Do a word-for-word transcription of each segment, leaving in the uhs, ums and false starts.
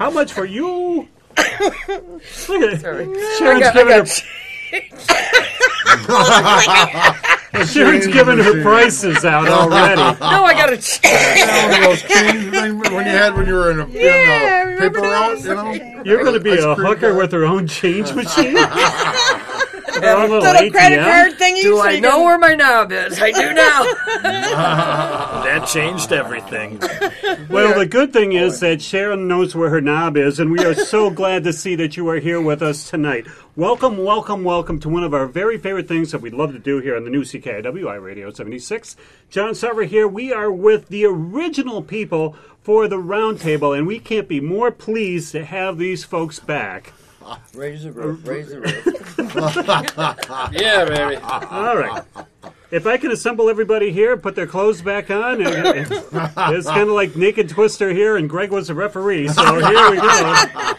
How much for you? Look at Sorry. Sharon's I got, giving I her. got Sharon's giving her prices out already. no, I got a change. Those change things when you had when you were in a, Yeah, in a paper route, you know. You're going to be Ice a cream hooker guy. with her own change machine? Or a little Little credit A T M? card thingy. Do so I you know can- where my knob is? I do now. That changed everything. Well, the good thing is that Sharon knows where her knob is, and we are so glad to see that you are here with us tonight. Welcome, welcome, welcome to one of our very favorite things that we love to do here on the new C K I W I Radio seventy-six. John Sarver here. We are with the original people for the Roundtable, and we can't be more pleased to have these folks back. Raise the roof, raise the roof. Yeah, baby. All right. If I can assemble everybody here, put their clothes back on, and, and it's kind of like Naked Twister here, and Greg was the referee, so here we go.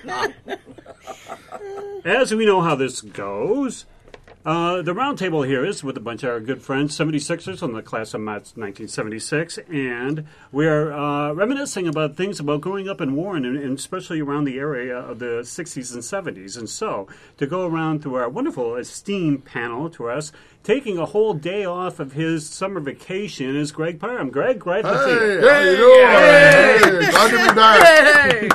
As we know how this goes, uh, the roundtable here is with a bunch of our good friends, seventy-sixers from the class of nineteen seventy-six, and we are uh, reminiscing about things about growing up in Warren, and, and especially around the area of the sixties and seventies. And so, to go around through our wonderful esteemed panel to us, taking a whole day off of his summer vacation is Greg Parham. Greg, glad to see you. Hey, how you doing? Hey, glad to be back. Hey!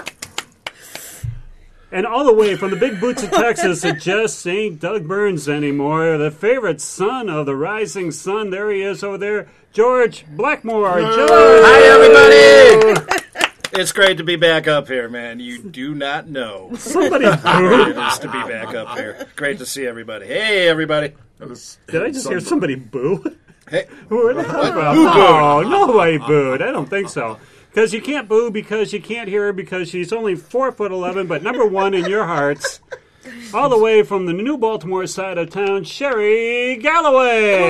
And all the way from the big boots of Texas, it just ain't Doug Burns anymore. The favorite son of the rising sun. There he is over there, George Blackmore. George! Hi, everybody. It's great to be back up here, man. You do not know Somebody how boo. great it is to be back up here. Great to see everybody. Hey, everybody. Did I just hear somebody boo? Hey, Who are they talking about? Who booed? Oh, nobody booed. I don't think so. Because you can't boo because you can't hear her because she's only four foot eleven, but number one in your hearts. All the way from the New Baltimore side of town, Sherry Galloway.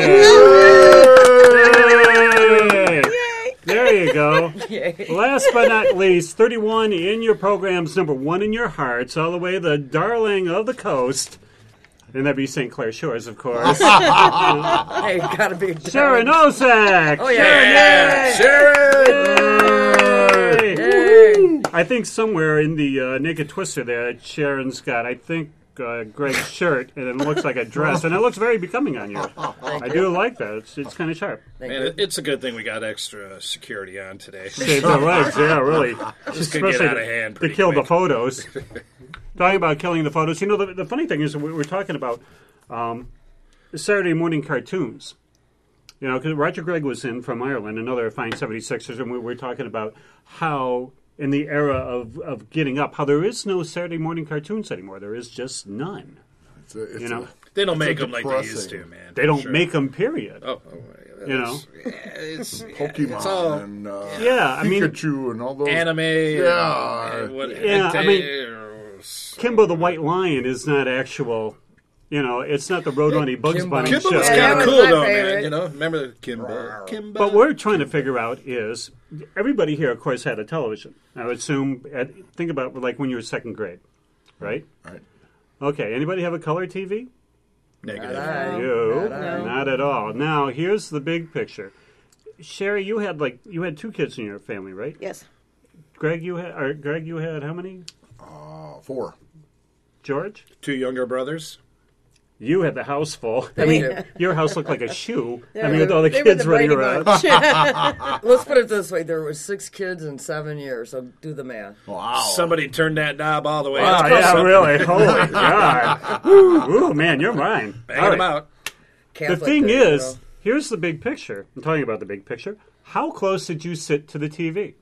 Yay. There you go. Yay. Last but not least, thirty-one in your programs, number one in your hearts, all the way the darling of the coast. And that'd be Saint Clair Shores, of course. Hey, gotta be. Sharon Osak. Oh, yeah. Sharon, yay. Hey. I think somewhere in the uh, Naked Twister there, Sharon's got, I think, uh, Greg's shirt, and it looks like a dress, and it looks very becoming on you. I do like that. It's, it's kind of sharp. Thank man, you. it- it's a good thing we got extra security on today. Save their legs, yeah, really. This could get out of hand to pretty kill quick. the photos. Talking about killing the photos, you know, the, the funny thing is we we're talking about um, Saturday morning cartoons. You know, because Roger Gregg was in from Ireland, another fine seventy-sixers, and we were talking about how in the era of, of getting up, how there is no Saturday morning cartoons anymore. There is just none. It's a, it's You know, a, They don't It's make a them like they used to, depressing- man. they don't Sure. make them, period. Oh, oh yeah, You know? that's- yeah, it's Pokemon It's all and uh, Yeah, I mean- Pikachu and all those. anime. Yeah. And, and what, Yeah, I mean, hentai, Kimbo the White Lion is not actual, you know, it's not the Roadrunner Bugs Kimbo. Bunny Kimbo show. was Yeah, kind that of was cool my though, favorite. man. You know, remember the Kimbo? Kimbo. But what we're trying to figure out is everybody here, of course, had a television. I would assume, at, think about like when you were second grade, right? Right. Okay, anybody have a color T V? Negative. No. You, No. not at all. Now, here's the big picture. Sherry, you had like you had two kids in your family, right? Yes. Greg, you had, or Greg, you had how many? Uh, four. George, Two younger brothers. you had the house full. I Thank mean, you. your house looked like a shoe. I They mean, were with all the they were kids the running Brady around. Bunch. Let's put it this way: there were six kids in seven years. So do the math. Wow. Somebody turned that knob all the way Wow, up. Oh, yeah, really. Holy God. Ooh, man, you're mine. Banging All them right. out. The Catholic thing days, you is, know. here's the big picture. I'm talking about the big picture. How close did you sit to the T V?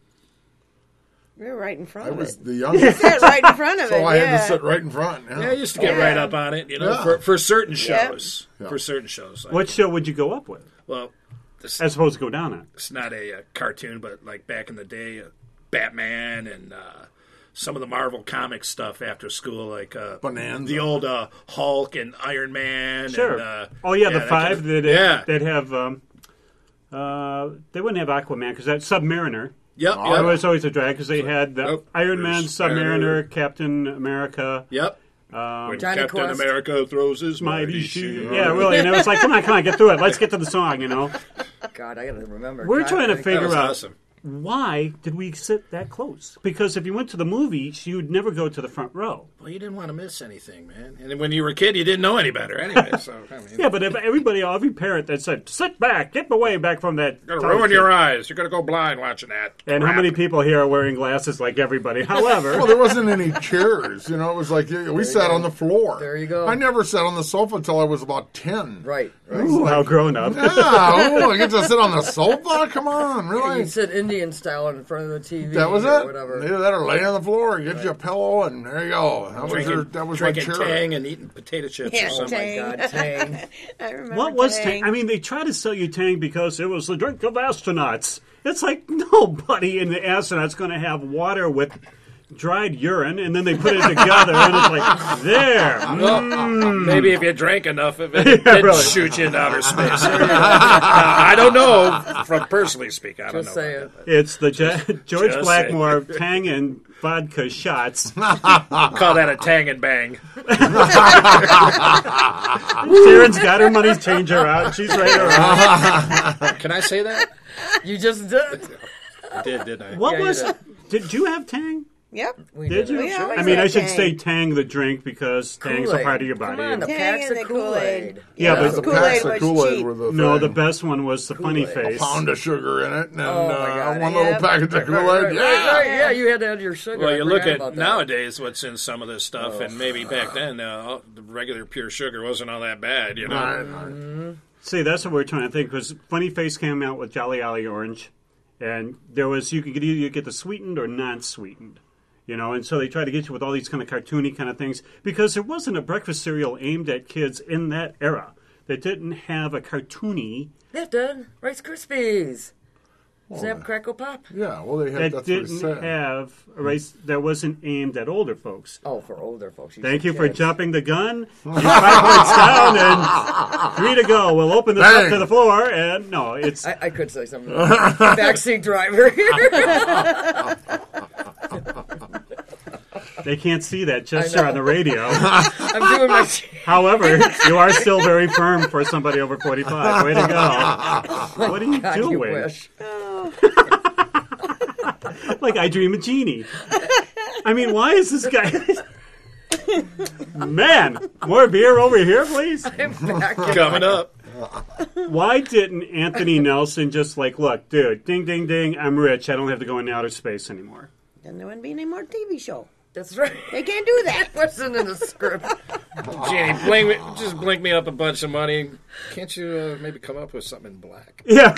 We were right in front I of was it. the youngest, Sit right in front of so it. I yeah. had to sit right in front. Yeah. Yeah, I used to get Yeah. right up on it, you know, Yeah. for, for certain Yeah. shows. Yeah. For certain shows. Like, What show would you go up with? well, this, As opposed to go down on? it's not a, uh cartoon, but like back in the day, uh, Batman and uh, some of the Marvel comic stuff after school, like uh, Bonanza. the old uh, Hulk and Iron Man. Sure. And, uh, oh, yeah, the that five kind of- that, yeah. that have... Um, uh, they wouldn't have Aquaman because that's Submariner. Yep. Oh, It Yep. was always a drag because they had the Nope. Iron Man, There's Submariner, Submariner. Captain America, Yep. um, When Johnny Captain Quest. America throws his Mighty mighty Shield. shield. Yeah, really. And it was like, come on, come on, get through it. Let's get to the song, you know. God, I gotta remember. We're God, trying to thank- figure That was out awesome. why did we sit that close? Because if you went to the movies, you would never go to the front row. Well, you didn't want to miss anything, man. And when you were a kid, you didn't know any better anyway. So I mean, Yeah, but if everybody, every parent that said, sit back, get away back from that. you're going to ruin your eyes. You're going to go blind watching that. And how crap. many people here are wearing glasses like everybody? However, Well, there wasn't any chairs. You know, it was like yeah, we sat on the floor. There you go. I never sat on the sofa until I was about ten. Right, right. ooh, how grown up. Yeah, oh, I get to sit on the sofa? Come on, You really? sit Indian style in front of the T V. That was or it. Whatever. Either that or lay on the floor, get you a pillow, and there you go. That was, Drinking, your, that was my drinking chair. Tang and eating potato chips Yeah, or something. Oh, my Tang. God, Tang. I remember. What was Tang. Tang? I mean, they try to sell you Tang because it was the drink of astronauts. It's like nobody in the astronauts going to have water with dried urine, and then they put it together, and it's like, there. Well, maybe if you drank enough of it, it Yeah, did really. shoot you into outer space. Now, I don't know, from personally speaking. I don't Just know. say about it. that. It's the Je- George Just Blackmore Tang and vodka shots. I'll call that a Tang and Bang. Sharon's got her money changer out. She's ready to rock. Can I say that? You just did. I did, didn't I? What Yeah, you was did. it? Did you have Tang? Yep. We Did you? We always I mean, I had should Tang. say Tang the drink because Tang's a Kool-Aid. part of your Come body. on, the Tang packs and of the Kool-Aid. Kool-Aid. Yeah, but The the Kool-Aid packs of was Kool-Aid cheap. were the no, the thing. best one was the funny Kool-Aid. face. Pound of sugar in it, and Oh, my uh, God. one Yeah. little package of Right, Kool-Aid. right, right, yeah. right. Yeah, you had to add your sugar. Well, I you look forgot at about that. nowadays what's in some of this stuff, and maybe back then uh, all- the regular pure sugar wasn't all that bad, you know. Right, right. See, that's what we're trying to think because Funny Face came out with Jolly Ollie Orange, and there was you could get either get the sweetened or non-sweetened, you know. And so they try to get you with all these kind of cartoony kind of things because there wasn't a breakfast cereal aimed at kids in that era that didn't have a cartoony Yeah, done. Rice Krispies. Snap, Crackle, Pop. Yeah, well, they had, that that's what it didn't said. have a race that wasn't aimed at older folks. Oh, for older folks. Thank said you for kids. jumping the gun. You're five points down and three to go. We'll open this Bang. up to the floor, and no, it's I, I could say something. Backseat driver here. they can't see that gesture know. on the radio. I'm doing my. However, you are still very firm for somebody over forty-five. Way to go! What are you God, you doing? wish. Like I Dream of Jeannie. I mean, why is this guy? Man, more beer over here, please. Back Coming up. Why didn't Anthony Nelson just like, look, dude, ding, ding, ding, I'm rich. I don't have to go into outer space anymore. Then there wouldn't be any more T V show. That's right. They can't do that. Wasn't in the script. Jeannie, blink me, just blink me up a bunch of money. Can't you uh, maybe come up with something in black? Yeah,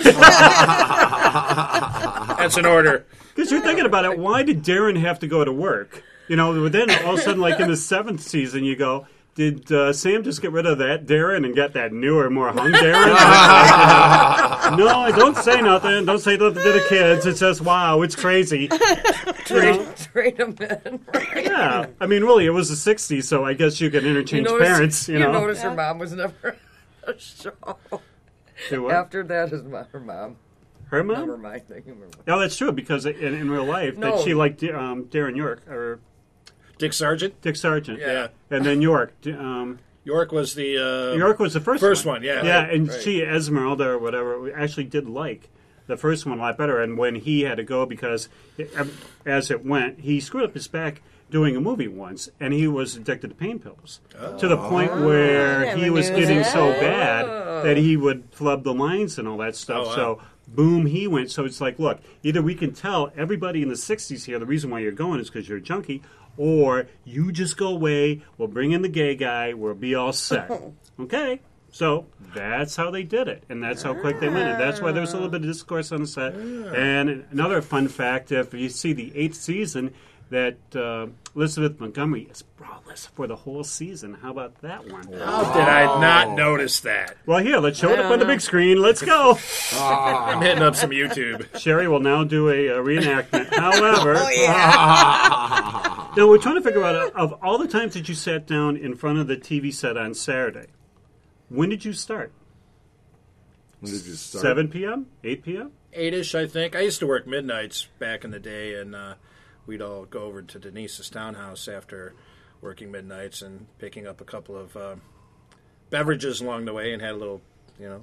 That's an order. because you're thinking about it. Why did Darren have to go to work? You know, then all of a sudden, like in the seventh season, you go, did uh, Sam just get rid of that Darren and get that newer, more hung Darren? No, don't say nothing. Don't say nothing to the kids. It's just, wow, it's crazy. Trade, trade them in. Right? Yeah, I mean, really, it was the sixties, so I guess you can interchange notice- parents, you know. notice her mom was never a show. Do what? After that, his mom, her mom. Her Never mom? mind. Thank you. Oh, that's true, because in, in real life, No. that she liked um, Darren York, or Dick Sargent? Dick Sargent. Yeah. And then York. Um, York was the... Uh, York was the first First one. one, yeah. Yeah, Right, and right. she, Esmeralda or whatever, we actually did like the first one a lot better. And when he had to go because, it, as it went, he screwed up his back doing a movie once, and he was addicted to pain pills to the point where I he never was knew getting that. so bad that he would flub the lines and all that stuff. Oh, wow. So boom, he went. So it's like, look, either we can tell everybody in the sixties here the reason why you're going is because you're a junkie, or you just go away, we'll bring in the gay guy, we'll be all set. Okay? So that's how they did it, and that's how quick they went. And that's why there was a little bit of discourse on the set. And another fun fact, if you see the eighth season, that uh, Elizabeth Montgomery is braless for the whole season. How about that one? How did I not notice that? Well, here, let's show it up on the big screen. Let's go. I'm hitting up some YouTube. Sherry will now do a, a reenactment. However, Oh, yeah. now we're trying to figure out, of all the times that you sat down in front of the T V set on Saturday, when did you start? When did you start? seven p.m.? eight p.m.? Eight-ish, I think. I used to work midnights back in the day, and uh, we'd all go over to Denise's townhouse after working midnights and picking up a couple of uh, beverages along the way, and had a little, you know,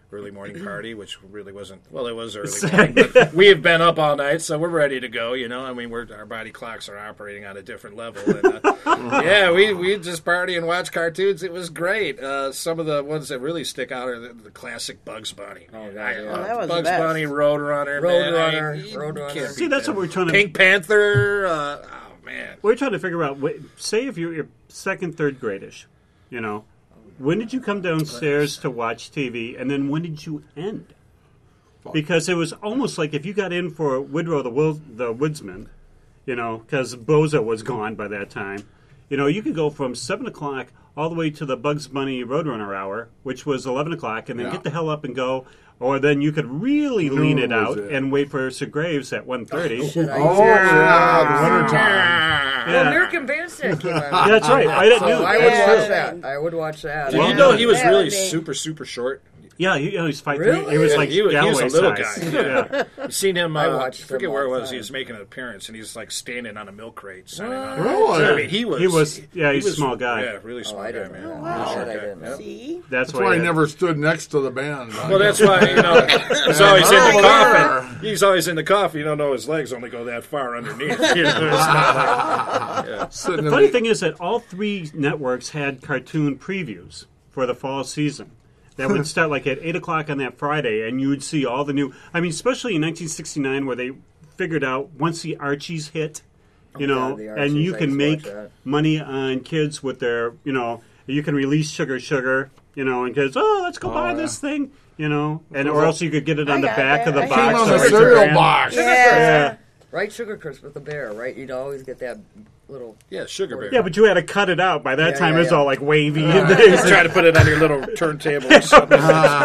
early morning party, which really wasn't, well, it was early morning, but we have been up all night, so we're ready to go, you know. I mean, we're, our body clocks are operating on a different level. And, uh, yeah, we we just party and watch cartoons. It was great. Uh, some of the ones that really stick out are the, the classic Bugs Bunny. Oh, God, I yeah. love that was the Bugs best. Bunny, Roadrunner, Roadrunner, man. I- you Roadrunner. can't See, beat that's that. what we're trying to. Pink Panther. Uh, oh man, We're trying to figure out. wh- Say if you're, you're second, third gradish, you know, when did you come downstairs to watch T V, and then when did you end? Because it was almost like if you got in for Woodrow the Wil- the Woodsman, you know, because Bozo was gone by that time. You know, you could go from seven o'clock all the way to the Bugs Bunny Roadrunner hour, which was eleven o'clock, and then Yeah. get the hell up and go. Or then you could really lean Noon it out was it. and wait for Sir Graves at one thirty. Shit, I Oh, yeah, the winter time. Well, American Bandstand came out. That's right, right at So noon. I would That's watch true. that. I would watch that. did Well, you know he was that really would be- super super short? Yeah, he, you know, he's five Really? three. He was like he, was- he was a Galloway little size. guy. Yeah. I've seen him. Uh, I I watched forget him where it all the was. He time. was making an appearance, and he's like standing on a milk crate. signing on. Really? I mean, he was. He was- yeah, he he's a was- small guy. Yeah, really small Oh, I guy, didn't man. know. Really Wow. short I guy. didn't know. Yep. See? That's, That's why he he- never stood next to the band. Well, that's why you know he's always in the Oh, coffin. He's always in the coffin. You don't know his legs only go that far underneath. You know, it's not like, Sitting in The funny the- thing is that all three networks had cartoon previews for the fall season. That would start like at eight o'clock on that Friday, and you would see all the new. I mean, especially in nineteen sixty-nine, where they figured out once the Archies hit, you know, God, the and Archies, you I can used to make watch that. money on kids with their, you know, you can release Sugar Sugar, you know, and kids, oh, let's go buy yeah. this thing, you know, and or else you could get it on I the got back that. of the I box. Came on so the it's a cereal brand. box. Yeah. Right, Sugar Crisp with the bear, right? You'd always get that little. yeah, sugar bear. Yeah, but you had to cut it out. By that Yeah, time, yeah, it was yeah. all like wavy and things. Try to put it on your little turntable or something.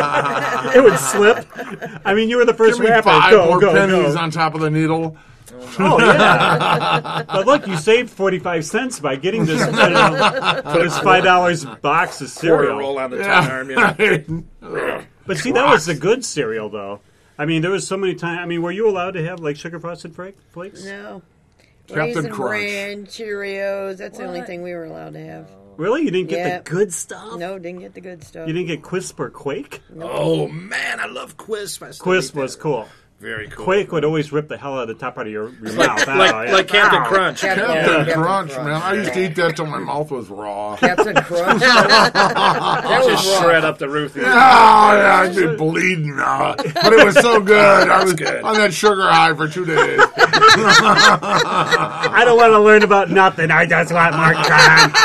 It would slip. I mean, you were the first Give me rapper. five Go, more go, pennies go. on top of the needle. Oh, yeah. But look, you saved forty-five cents by getting this, you know, this five dollars box of Quarter cereal. roll on the tongue arm. You know? But see, that was the good cereal, though. I mean, there was so many times. I mean, were you allowed to have, like, sugar frosted flake- flakes? No. Captain Raisin Crunch. Bran, Cheerios. That's the only What? thing we were allowed to have. Really? You didn't get Yeah. the good stuff? No, didn't get the good stuff. You didn't get Quisp or Quake? Oh man, I love Quisp. I still Quisp eat was that. cool. Very cool. Quake would always rip the hell out of the top part of your, your like mouth. like, Oh, yeah. like Captain Ow. Crunch. Captain, Captain Captain Crunch, Crunch. man. I used to eat that till my mouth was raw. Captain Crunch. that was Just wrong. shred up the roof. Oh, yeah, I'd be bleeding now. But it was so good. I was good. on that sugar high for two days. I don't want to learn about nothing. I just want more time.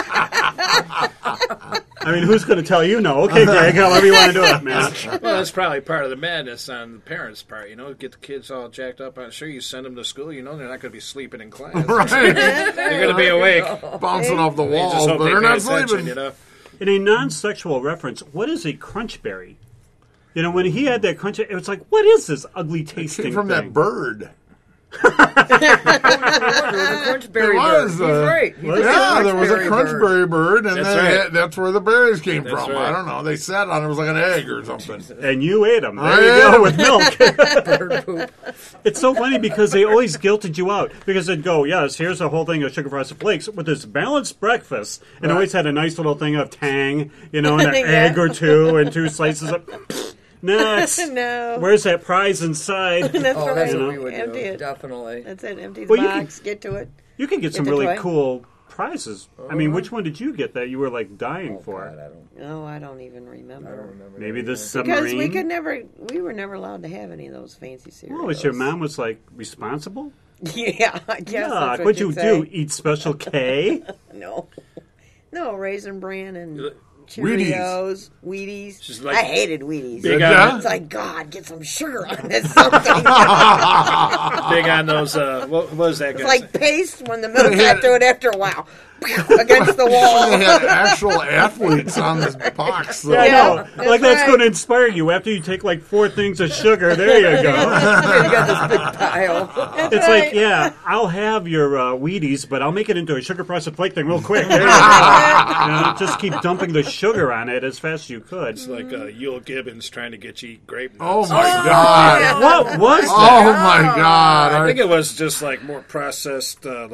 I mean, who's going to tell you no? Okay, Greg, however you want to do it, man. Well, that's probably part of the madness on the parents' part, you know, get the kids all jacked up. I'm sure you send them to school, you know, they're not going to be sleeping in class. Right. They're going to be awake. Bouncing off the You just walls, hope but they they're pay not attention, sleeping. you know. In a non-sexual reference, what is a crunchberry? You know, when he had that crunch, it was like, what is this ugly tasting Came from thing? that bird. There was a Crunchberry There was, bird. uh, He's right. He was Yeah, a there was a Crunchberry bird. crunchberry bird, and That's then right. that's where the berries came That's from. right. I don't know. They sat on it. It was like an egg or something. And you ate them. There I you go am. with milk. Bird poop. It's so funny because they always guilted you out. Because they'd go, yes, here's a whole thing of sugar frosted flakes with this balanced breakfast. And always had a nice little thing of Tang, you know, and an Yeah. egg or two and two slices of... Next. No. Where's that prize inside? That's Oh, right. that's You what know? we would Empty do. it. Definitely. That's it. Empty the Well, you can- box. Get to it. You can get some the really toy. cool prizes. I mean, which one did you get that you were, like, dying Oh, for? God, I don't, No, I don't even remember. I don't remember. Maybe the Because submarine? we could never, we were never allowed to have any of those fancy cereals. Oh, was your mom was, like, responsible? Yeah, I guess Yuck, that's what what'd you you'd say. do? Eat Special K? No, no, Raisin Bran and Wheaties. Cheerios, Wheaties. Just like- I hated Wheaties. Big Yeah. on, It's like, God, get some sugar on this something. big on those, uh, what was that It's guy? like paste when the milk got to it after a while. Against the They wall. had actual athletes on this box. though. Yeah, I Yeah, know. that's Like, that's right. going to inspire you. After you take, like, four things of sugar, there you go. You got this big pile. That's It's right. like, yeah, I'll have your uh, Wheaties, but I'll make it into a sugar frosted flake thing real quick. There you go. You know, just keep dumping the sugar on it as fast as you could. It's like uh, Yule Gibbons trying to get you to eat grape Oh nuts. my God! What was that? Oh my God! I I- think it was just like more processed, uh, like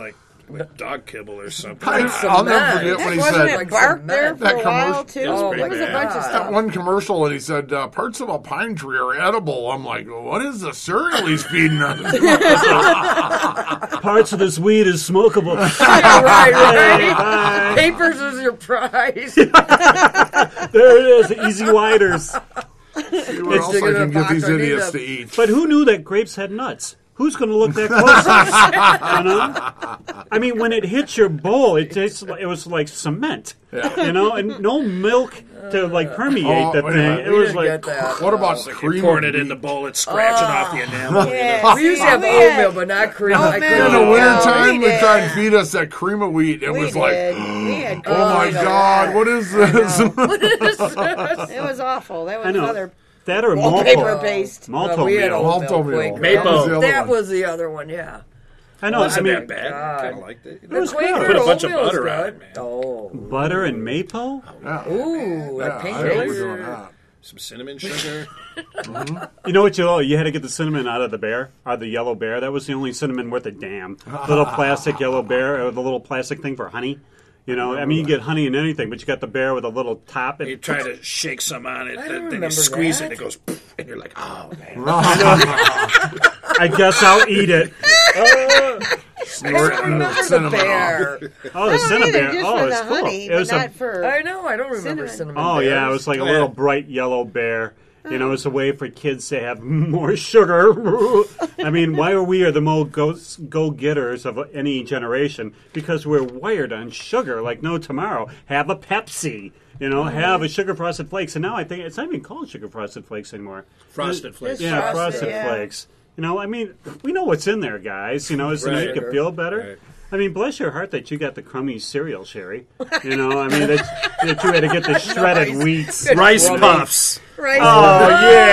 with dog kibble or something. I, I'll never forget when he Wasn't said it like bark some there meth. for That a while, commercial- too? It's Oh, pretty There was a bad. bunch of that stuff. one commercial, and he said uh, parts of a pine tree are edible. I'm like, what is the cereal he's feeding us? Parts of this weed is smokable. Yeah, right, right. Bye. Papers is your prize. There it is, easy widers. See what else I digging can a get box these I need idiots to- to eat. But who knew that grapes had nuts? Who's going to look that close? You know? I mean, when it hits your bowl, it tastes like, it was like cement. You know, and no milk to like permeate Oh, the wait a thing. minute. It We was didn't like get that. What about It's like cream? you pouring of it in the wheat? bowl, it's scratching off the enamel. Yeah, We used to have we had- oatmeal, but not cream. I Oatmeal. couldn't In the Yeah, wintertime, we they tried did. and feed us that cream of wheat. It We was did. like, we had oh my cream of God, what is this? It was awful. That was I know. another that or wallpaper malto. paste. Malto No, we had meal. oatmeal. Malto meal. Quaker. Maple. That was the other That one. was the other one, yeah. I know. I Wasn't mean, that bad. God. Kind of liked it. It was Quaker good. Put a bunch of oatmeal's butter on good. it, man. Oh. butter and maple. Yeah. Ooh, Yeah, like I remember pancakes. doing that. Some cinnamon sugar. You know what you oh, you had to get the cinnamon out of the bear, out of the yellow bear. That was the only cinnamon worth a damn. Little plastic yellow bear, or the little plastic thing for honey. You know, I mean, you get honey in anything, but you got the bear with a little top. You And try to shake some on it, I then, don't then you remember squeeze that. it, and it goes, poof, and you're like, oh, man. I guess I'll eat it. I don't remember the cinnamon. bear. Oh, the I don't cinnamon either, bear. just Oh, for it's the cool. honey, It but was not a for. I know, I don't remember Cinnamon. cinnamon Oh bears. yeah, it was like a Oh, little yeah. bright yellow bear. You know, it's a way for kids to have more sugar. I mean, why are we are the most go go getters of any generation? Because we're wired on sugar like no tomorrow. Have a Pepsi. You know, have a sugar frosted flakes. And now I think it's not even called sugar frosted flakes anymore. Frosted Flakes. Yeah, Frosted, frosted yeah. flakes. You know, I mean, we know what's in there, guys. You know, it's to Right. make you feel better. Right. I mean, bless your heart that you got the crummy cereal, Sherry. You know, I mean, that, that you had to get the shredded wheats. Rice Crummy. Puffs. Right. Oh,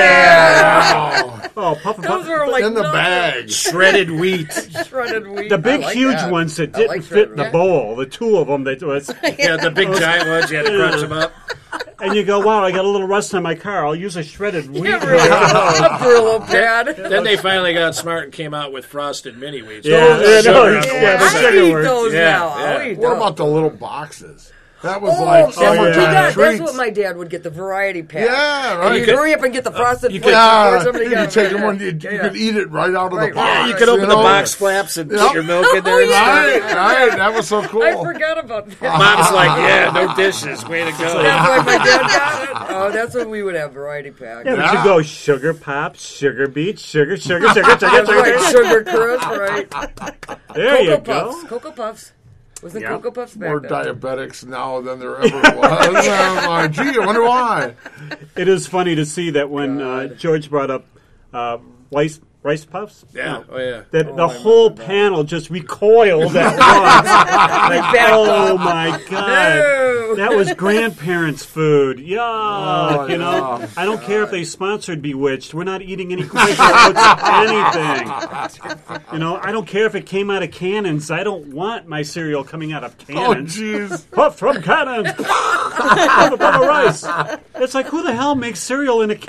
yeah. Oh, Oh, puff and Those puff. are like in the nuts. bag. Shredded wheat. Shredded wheat. The I big, like huge that. ones that I didn't like fit in shredded the wheat. bowl, the two of them that was, Yeah, the big giant ones, you had to crunch them up. and you go, wow, I got a little rust on my car. I'll use a shredded wheat. Yeah, really. A Brillo pad. Then they finally got smart and came out with frosted mini wheats. Yeah, Those yeah, sugar no, on yeah, the yeah, the outside. I sugar eat works. those Yeah, now. yeah. I'll eat What those. about the little boxes? That was Oh, like that's, oh, what yeah. you got. That's treats. what my dad would get, the variety pack. Yeah, And right. you could hurry up and get the frosted you flakes could- before Yeah, somebody you got could take mad. them when you, you Yeah. could eat it right out of Right, the box. right, You could open the know? box flaps and Yep. put your milk in there. and Right, stuff. right. That was so cool. I forgot about that. Mom's like, yeah, no dishes. Way to go. That's why my dad got it. Oh, that's when we would have variety pack. Yeah, but Yeah. you go sugar pops, sugar beets, sugar, sugar, sugar, sugar, That's sugar, right, sugar. sugar crisp, right? There you Cocoa go. Puffs. Cocoa Puffs. Wasn't Yeah. Cocoa Puffs back More then? diabetics now than there ever was. I'm like, gee, I wonder why. It is funny to see that when uh, God. George brought up uh, rice rice puffs, Yeah, oh yeah. that Oh, the I whole remember that. panel just recoiled at once. Like, backed oh up. my god, No. that was grandparents' food. Yuck! Oh, you know, yeah. I don't care if they sponsored Bewitched. We're not eating any Quaker Oats, anything. You know, I don't care if it came out of cannons. I don't want my cereal coming out of Oh, cannons. jeez. Puff from cannons. Puff of rice. It's like, who the hell makes cereal in a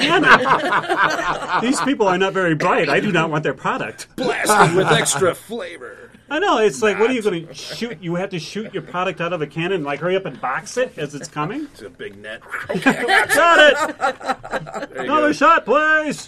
cannon? These people are not very bright. I do not want their product. Blasted with extra flavor. I know. It's like, what are you going to shoot? You have to shoot your product out of a cannon, like hurry up and box it as it's coming? It's a big net. Got it. There you Another go. shot, please.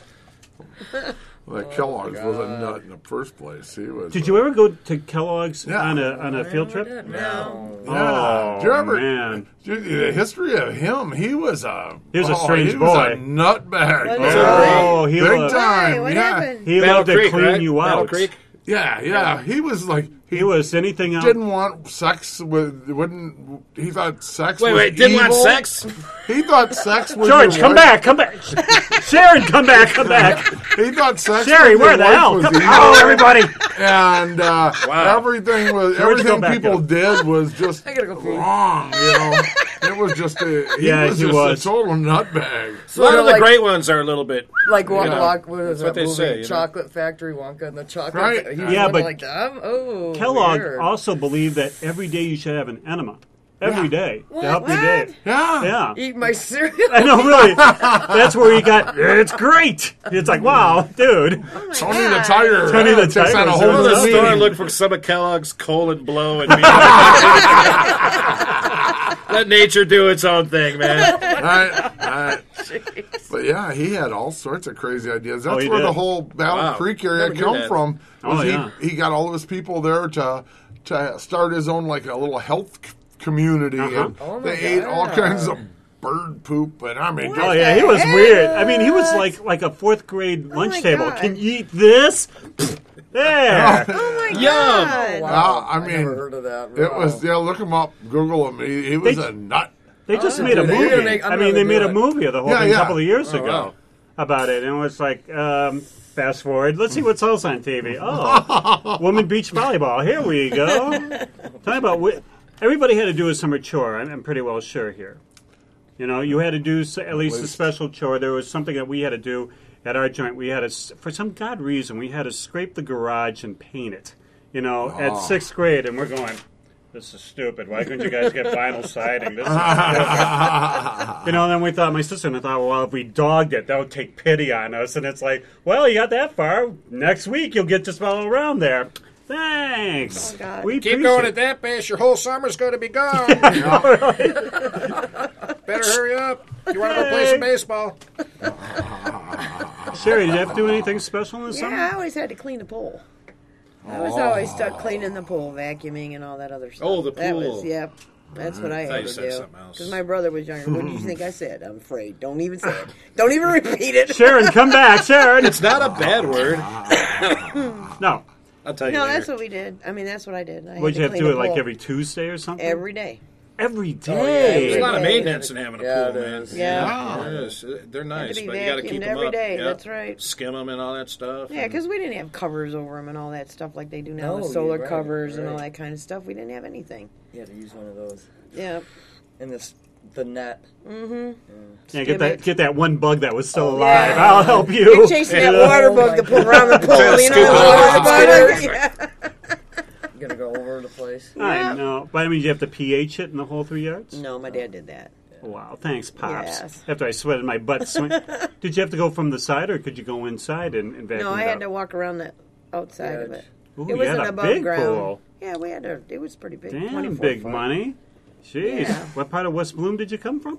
Well, that Kellogg's was a nut in the first place. He was. Did you ever go to Kellogg's Yeah. on a on a field trip? No. Yeah. Oh, Did you ever? man. Dude, the history of him, he was a. He was a oh, strange he was boy. a nutbag. Was Oh, Big he Big was- time. Why? What yeah. happened? He Battle loved to Creek, clean right? you Battle out. Creek. yeah, yeah, He was like. He was anything else. Didn't want sex with. Wouldn't. He thought sex Wait, was wait, didn't want evil. sex? He thought sex was. George, your come wife- back, come back. Sharon, come back, come back. He thought sex Sherry, with where your the wife hell? was Come, evil. oh, everybody. And uh, Wow. everything was George, go everything back people up. did was just I gotta go pee. wrong. You know, it was just a he Yeah, was he just was. a total nutbag. A lot of the like, great ones are a little bit. like Wonka, know, Wonka, what is that's what that they movie? say, you know. Chocolate Factory, Wonka and the Chocolate. Right. He's Yeah, one but like them. Oh, Kellogg weird. also believed that every day you should have an enema. every Yeah. day What? to help your What? day. Yeah. Yeah. Eat my cereal. I know, really. That's where he got, it's great. It's like, wow, dude. Tony the Tiger. Tony the takes Tiger on a is whole one Go of to new the those store meaning. and look for some of Kellogg's colon blow and meat. Let nature do its own thing, man. Right, right. But yeah, he had all sorts of crazy ideas. That's Oh, he where did. the whole Battle Wow. Creek area Never knew come that. from. Oh, was he, yeah. he got all of his people there to to start his own like a little health c- community, Uh-huh. and Oh, my they ate all God. kinds of bird poop. And I mean, Oh just, yeah, he was heck? weird. I mean, he was like like a fourth grade lunch my table. God. Can you eat this? There. Oh my Yum. God. Wow. I I mean, never heard of that. it Wow. was yeah. Look him up, Google him. He, he was They- a nut. They just I'm made a gonna do that. movie. Make- I'm I mean, gonna they do made a it. movie of the whole Yeah, thing yeah. a couple of years Oh, ago wow. about it, and it was like, um, fast forward. Let's see what's else on T V. Oh, women beach volleyball. Here we go. Talking about wi- everybody had to do a summer chore. I'm, I'm pretty well sure here. You know, you had to do s- at least a least. special chore. There was something that we had to do at our joint. We had to, s- for some god reason, we had to scrape the garage and paint it. You know, at sixth grade, and we're going. This is stupid. Why couldn't you guys get vinyl siding? This is stupid. You know, and then we thought, my sister and I thought, well, if we dogged it, that would take pity on us. And it's like, well, you got that far. Next week, you'll get just all around there. Thanks. Oh, God. We Keep appreciate going it. at that pace, your whole summer's going to be gone. Better hurry up. You want to go play some baseball? Sherry, did you have to do anything special in the summer? Yeah, I always had to clean the pool. I was always stuck cleaning the pool, vacuuming, and all that other stuff. Oh, the That pool. was, yep. That's what I thought had you to said do. something else. Because my brother was younger. What did you think I said? I'm afraid. Don't even say it. Don't even repeat it. Sharon, come back, Sharon. It's not a bad word. No. I'll tell you No, later. that's what we did. I mean, that's what I did. I Would had you have to clean do the it like pool every Tuesday or something? every day. Every yeah, day. There's a lot of day. maintenance in having a Yeah, pool, it man. is. Yeah. It is. They're nice, be but you got to vacuumed keep them every up. day, Yep. that's right. Skim them and all that stuff. Yeah, because we didn't have covers over them and all that stuff like they do now. No, the solar you're right, covers and all right. that kind of stuff. We didn't have anything. You had to use one of those. Yeah. And this, the net. Yeah, Skim get that it. get that one bug that was still Oh, alive. yeah. I'll help you. You're chasing that water Oh, bug my to put around the pool. You know Scoop it that up. water bug? Yeah. You're going to go over the place. I know. But I mean, you have to pH it in the whole three yards? No, my dad did that. Wow, thanks, Pops. Yes. After I sweated my butt. Swing. Did you have to go from the side, or could you go inside and, and vacuum No, I it had out? to walk around the outside of it. Ooh, it you wasn't had a above big ground. pool. Yeah, we had a. It was pretty big. Damn, twenty-four big foot. money. Jeez. Yeah. What part of West Bloom did you come from?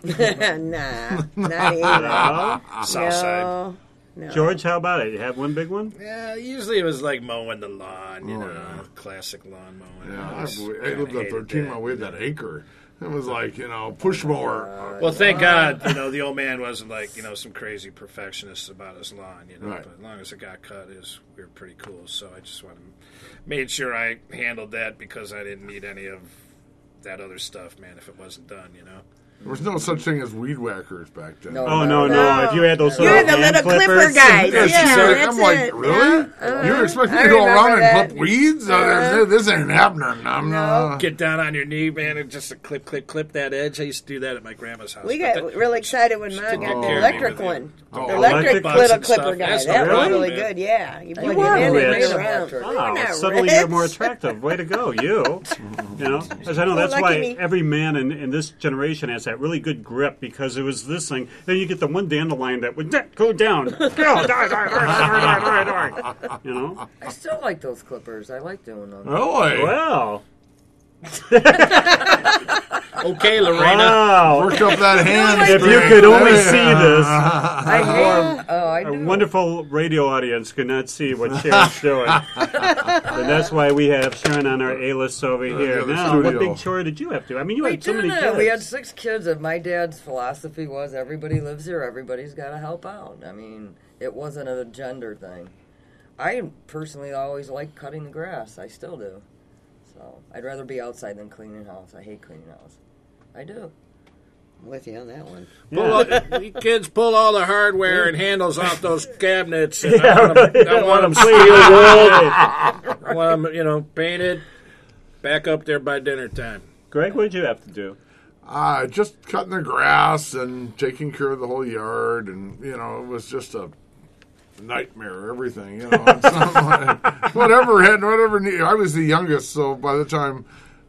nah, not even. Oh, South side. No, no. George, how about it? You have one big one? Yeah, usually it was like mowing the lawn, you know, classic lawn mowing. Yeah, I I, was- I kinda lived at hated thirteen that. mile. We had that acre. It was like, you know, push mower. Well, thank God, you know, the old man wasn't like, you know, some crazy perfectionist about his lawn, you know. Right. But as long as it got cut, it was, we were pretty cool. So I just wanted, made sure I handled that because I didn't need any of that other stuff, man, if it wasn't done, you know. There was no such thing as weed whackers back then. No. Oh, no, no. No. If you had those You little had the hand little clipper clippers. guys. Yeah, Yeah, she's like, that's I'm like, it. really? Yeah, uh, you expect me I to go around remember and that. clip weeds? Uh, Uh-huh. this ain't happening. I'm not. Get down on your knee, man, and just clip, clip, clip that edge. I used to do that at my grandma's house. We But got that- really excited when Mom Didn't got take the care of me electric with it. one. Oh, The electric electric bugs little and clipper stuff. guy. That's That not was right, really man. good, yeah. You plug were it in and rich. ran around. Wow, We were Wow, not suddenly rich. you're more attractive. Way to go, you. You know, because I know that's lucky why me. every man in, in this generation has that really good grip because it was this thing. Then you get the one dandelion that would go down. Go, die, die, die, die, die, die, die. You know? I still like those clippers. I like doing them. Really? Well, Okay, Lorena. wow. Worked up that hand. If you strength. could only Yeah. see this, I hate. Oh, I a do. wonderful radio audience could not see what Sharon's doing. And that's why we have Sharon on our A-list over here. the Now, what studio. big chore did you have to do? I mean, you We had so many did kids. it. We had six kids, and my dad's philosophy was everybody lives here, everybody's got to help out. I mean, it wasn't a gender thing. I personally always like cutting the grass. I still do. So I'd rather be outside than cleaning house. I hate cleaning house. I do. With you on that one. Pull all, you kids pull all the hardware and handles off those cabinets. And Yeah, I want them, right. I want them Please. sealed. I want them, you know, painted. Back up there by dinner time. Greg, what did you have to do? Uh, just cutting the grass and taking care of the whole yard, and you know, it was just a nightmare. Everything, you know, it's not like, whatever had whatever need. I was the youngest, so by the time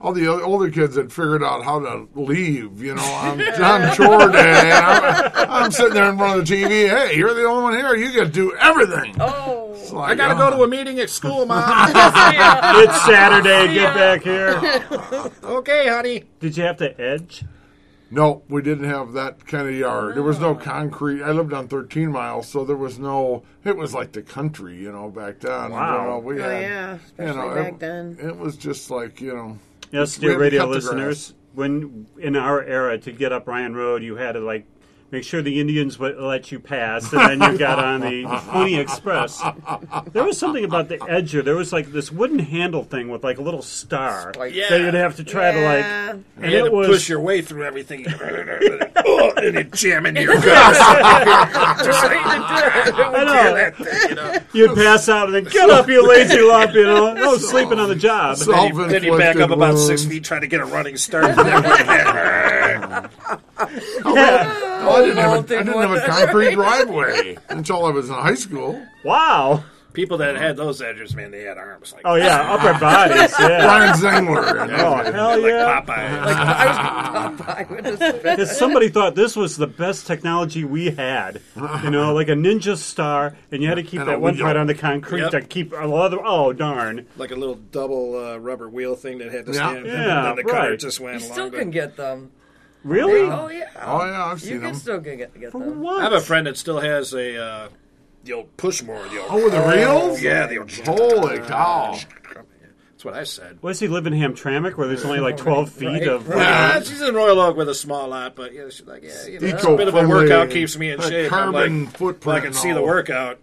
all the other older kids had figured out how to leave, you know, on, on chore day. I'm, I'm sitting there in front of the T V. Hey, you're the only one here. You get to do everything. Oh, It's like, I got to oh. go to a meeting at school, Mom. It's Saturday. Get back here. Okay, honey. Did you have to edge? No, we didn't have that kind of yard. There was no concrete. I lived on thirteen miles, so there was no. It was like the country, you know, back then. Wow. You know, we Oh had, yeah, you especially know, back it, then. it was just like, you know. Yes, We had dear to radio cut the listeners. When in our era, to get up Ryan Road, you had to like make sure the Indians would let you pass, and then you got on the Pony Express. There was something about the Edger. There was like this wooden handle thing with like a little star Spike. Yeah. that you'd have to try Yeah. to like. And And you had it to was push your way through everything. Oh, and you jam into your guts. Just like, I know. that thing, you know. You'd pass out and then get up, you lazy lump, you know. No sleeping on the job. So- Then you, then you back up Self-inflicted about six wounds. feet, trying to get a running start. Oh, I didn't, have a, I Vaulting didn't have a one. concrete driveway until I was in high school. Wow. People that had those edges, man, they had arms like Oh yeah, upper bodies. Yeah. Ryan Zengler. And Oh hell like yeah. Popeye. Like I was Popeye with the spit. Because somebody thought this was the best technology we had. You know, like a ninja star, and you had to keep And a that one wheel. part on the concrete Yep. to keep a other. Oh darn! Like a little double uh, rubber wheel thing that had to Yeah. stand. Yeah, and then the car right. just went You along. still the- can get them. Really? Oh yeah. Oh, yeah, I've You seen can them. still get get For them. what? I have a friend that still has a uh, the old Pushmore. The old Oh, with the reels? yeah, the old Holy cow. That's what I said. What does he live in Hamtramck, where there's only like twelve feet Right, of? right. Yeah, she's in Royal Oak with a small lot, but yeah, she's like, yeah, you know, Eco-friendly, a bit of a workout keeps me in uh, shape. I'm carbon like, footprint well, I can and see the all. workout.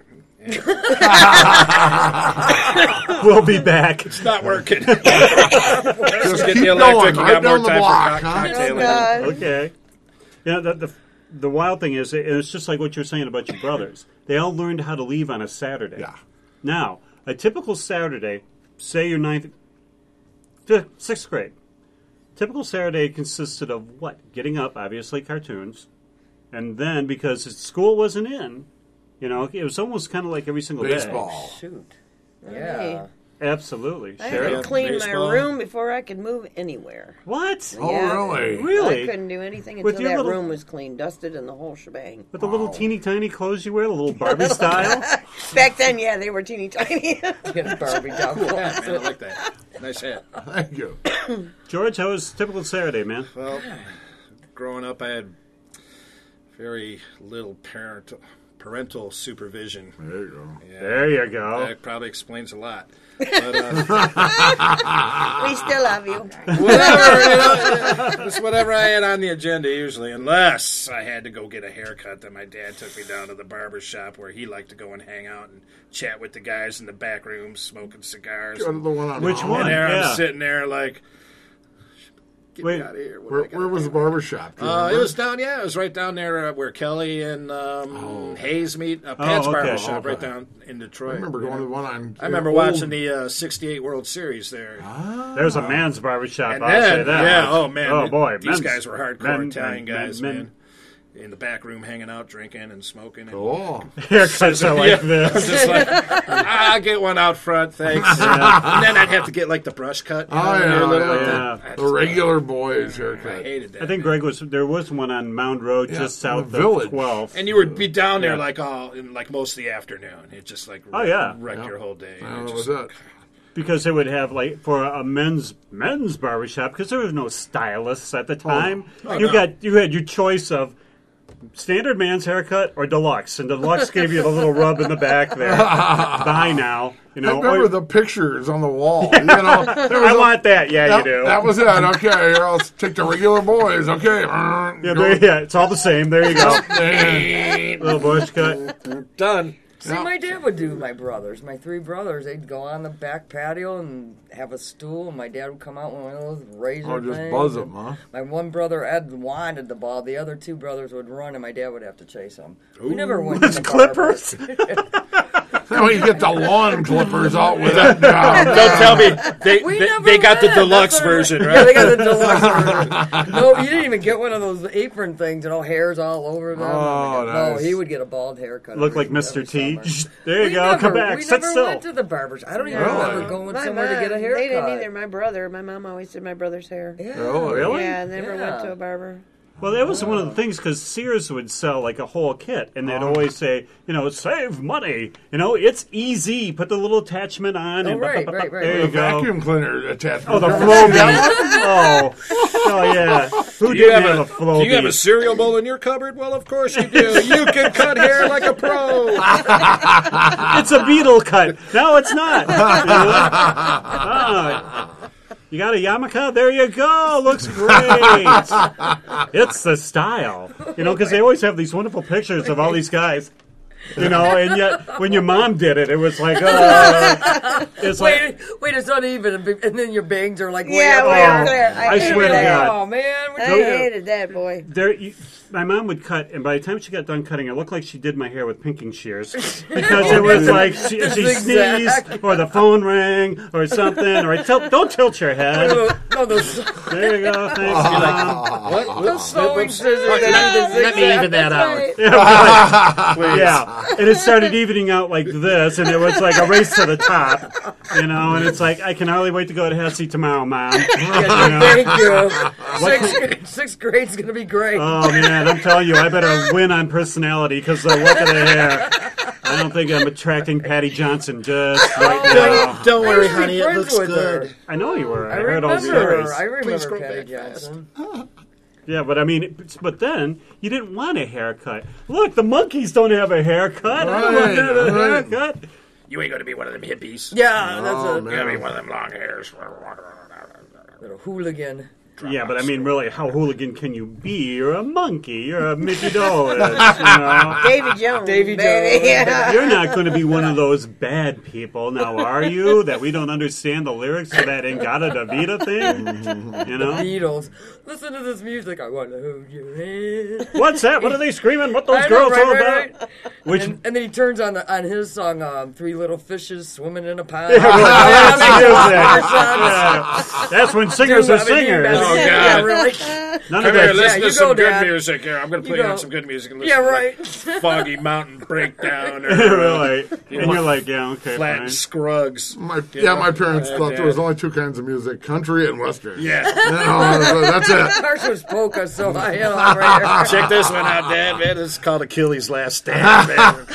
We'll be back. It's not working. Just Just get keep the electric. going, You right got more down the time block, for huh? co- Oh, cocktailing. God. Okay. Yeah, the, the the wild thing is, it's just like what you're saying about your brothers. They all learned how to leave on a Saturday. Yeah. Now, a typical Saturday, say you're ninth, fifth, sixth grade. Typical Saturday consisted of what? Getting up, obviously cartoons, and then because school wasn't in, you know, it was almost kind of like every single Baseball. Shoot. Hey. Yeah. day. Absolutely, I Sherry. had Yeah, to clean baseball. my room before I could move anywhere. What? Oh, Yeah. really? Really? I couldn't do anything With until your that little- room was clean, dusted, and the whole shebang. With the little teeny tiny clothes you wear, the little Barbie style. Back then, yeah, they were teeny tiny. Get Barbie doll. Yeah, man, I like that. Nice hat. Thank you. George, how was typical Saturday, man? Well, growing up, I had very little parental parental supervision. There you go. Yeah, There you go. that probably explains a lot. But, uh, We still love you. whatever, you know, it's whatever I had on the agenda usually, unless I had to go get a haircut. Then my dad took me down to the barber shop where he liked to go and hang out and chat with the guys in the back rooms, smoking cigars. Go to And, the one on Which the- one? and there Yeah. I'm sitting there like, get Wait, me out of here. What Where, do I gotta where was do? the barber shop? Do you Uh, it remember? was down, yeah, it was right down there uh, where Kelly and um, Hayes meet. Uh, Pat's Oh, okay. Barber Shop, Okay. right down in Detroit. I remember going yeah. to the one on. I remember old- watching the uh, sixty-eight World Series there. There's a man's barbershop, and I'll say then, that. yeah, oh man, Oh boy, these men's- guys were hardcore men- Italian men- guys, men- man. In the back room, hanging out, drinking and smoking. And Oh, Haircuts are like Yeah. this. Just like, I'll get one out front, thanks. And then I'd have to get like the brush cut. you Oh, know, when yeah, you're little like yeah. that. I the just- regular boys I haircut. hated that. I think man. Greg was there was one on Mound Road Yeah, just in south the of village. twelfth. And you would be down there Yeah. like all in like most of the afternoon. It just like Oh, yeah. wrecked Yeah. your whole day. Yeah, It that just- was it. Because they would have like for a men's men's barbershop because there was no stylists at the time. Oh, you no. got you had your choice of standard man's haircut or deluxe, and deluxe gave you the little rub in the back there. Buy now, you I know. remember or- the pictures on the wall. You know, there was I a- want that. Yeah, that, you do. that was it. Okay, here, I'll take the regular boys. Okay. yeah, Go- there, yeah, it's all the same. There you go. Eh. Little bush cut. done. See, Yeah. my dad would do my brothers, my three brothers. They'd go on the back patio and have a stool, and my dad would come out with one of those razor Oh, just things. buzz and them, huh? My one brother Ed wanted the ball. The other two brothers would run, and my dad would have to chase them. We never went to With the clippers? barbers. Now you get the lawn clippers out with it. Now. Don't tell me they We they, never they got the went. deluxe That's what- version, Yeah, right? they got the deluxe version. No, you didn't even get one of those apron things, you know, hairs all over them. Oh, No, nice. he would get a bald haircut. Look every- like Mister every T. summer. There you We go. never, Come back. We Sit never still. went to the barbers. I don't even Really? remember going My somewhere mom, to get a haircut. they didn't either. My brother, my mom always did my brother's hair. Yeah. Really? Really? Yeah, never Yeah. went to a barber. Well, that was one of the things because Sears would sell like a whole kit, and they'd Oh. always say, you know, save money. You know, it's easy. Put the little attachment on, Oh, and right, ba- ba- ba- right, right. there The you go. vacuum cleaner attachment. Oh, the Flowbee. oh, oh yeah. Who Do you didn't have have a, a Flowbee? do you have a cereal bowl in your cupboard? Well, of course you do. You can cut hair like a pro. It's a beetle cut. No, it's not. You know? Ah, you got a yarmulke? There you go. Looks great. It's the style. You know, because they always have these wonderful pictures of all these guys. You know, and yet when your mom did it, it was like, uh, it's like, Wait, wait, it's uneven, and be- and then your bangs are like way Yeah, up way there. up there. I hated swear to that. God. Oh man, I what you- hated that, boy. there, you, my mom would cut, and by the time she got done cutting, it looked like she did my hair with pinking shears because it was like she, she Zigzag. sneezed, or the phone rang, or something, or tilt, don't tilt your head. no, those, There you go. Thanks, Mom. What? those sewing scissors. Let, that do the let me zigzag. even that That's out. right. Yeah, Please. yeah, and it started evening out like this, and it was like a race to the top, you know. And it's like I can hardly wait to go to Hesse tomorrow, Mom. You know? Thank you. Sixth, sixth grade's gonna be great. Oh man, I'm telling you, I better win on personality because the look of the hair. I don't think I'm attracting Patty Johnson just right now. Don't I worry, used to be honey. It friends looks with her. good. I know you were. I, I heard all remember stories. her. I Please remember grow Patty back fast. Johnson. Yeah, but I mean, but then you didn't want a haircut. Look, the monkeys don't have a haircut. I don't want Right, to have a right. haircut. You ain't going to be one of them hippies. Yeah, that's Oh, a man. You're going to be one of them long hairs. little hooligan. Yeah, but I mean, really, how hooligan can you be? You're a monkey. You're a Mickey Dolenz, you know. Davy Jones. Davy baby. Jones. Yeah. You're not going to be one of those bad people, now are you? That we don't understand the lyrics to that Ingata Davida thing? You know? Beatles. Listen to this music. I want to hold your hand. What's that? What are they screaming? What those I know, girls right, all right, about? right. Which And, and then he turns on the, on his song, um, Three Little Fishes Swimming in a Pond. Yeah, that's I mean, music. our songs. Yeah. That's when singers Dude, are I mean, singers. that's Oh, it. God. Yeah, really. None Come of here, that. listen you to some go, good Dad. music here. I'm going to You play go. on some good music. And Yeah, listen to, right. like, Foggy Mountain Breakdown. Or, uh, Really? And you're like, yeah, okay, Flat fine. Scruggs. My, You yeah, know? my parents Uh, thought yeah. there was only two kinds of music: country and western. Yeah. You know, that's it. Ours was polka, so I, you know, right here. Check this one out, Dad, man. This is called Achilles' Last Stand, man.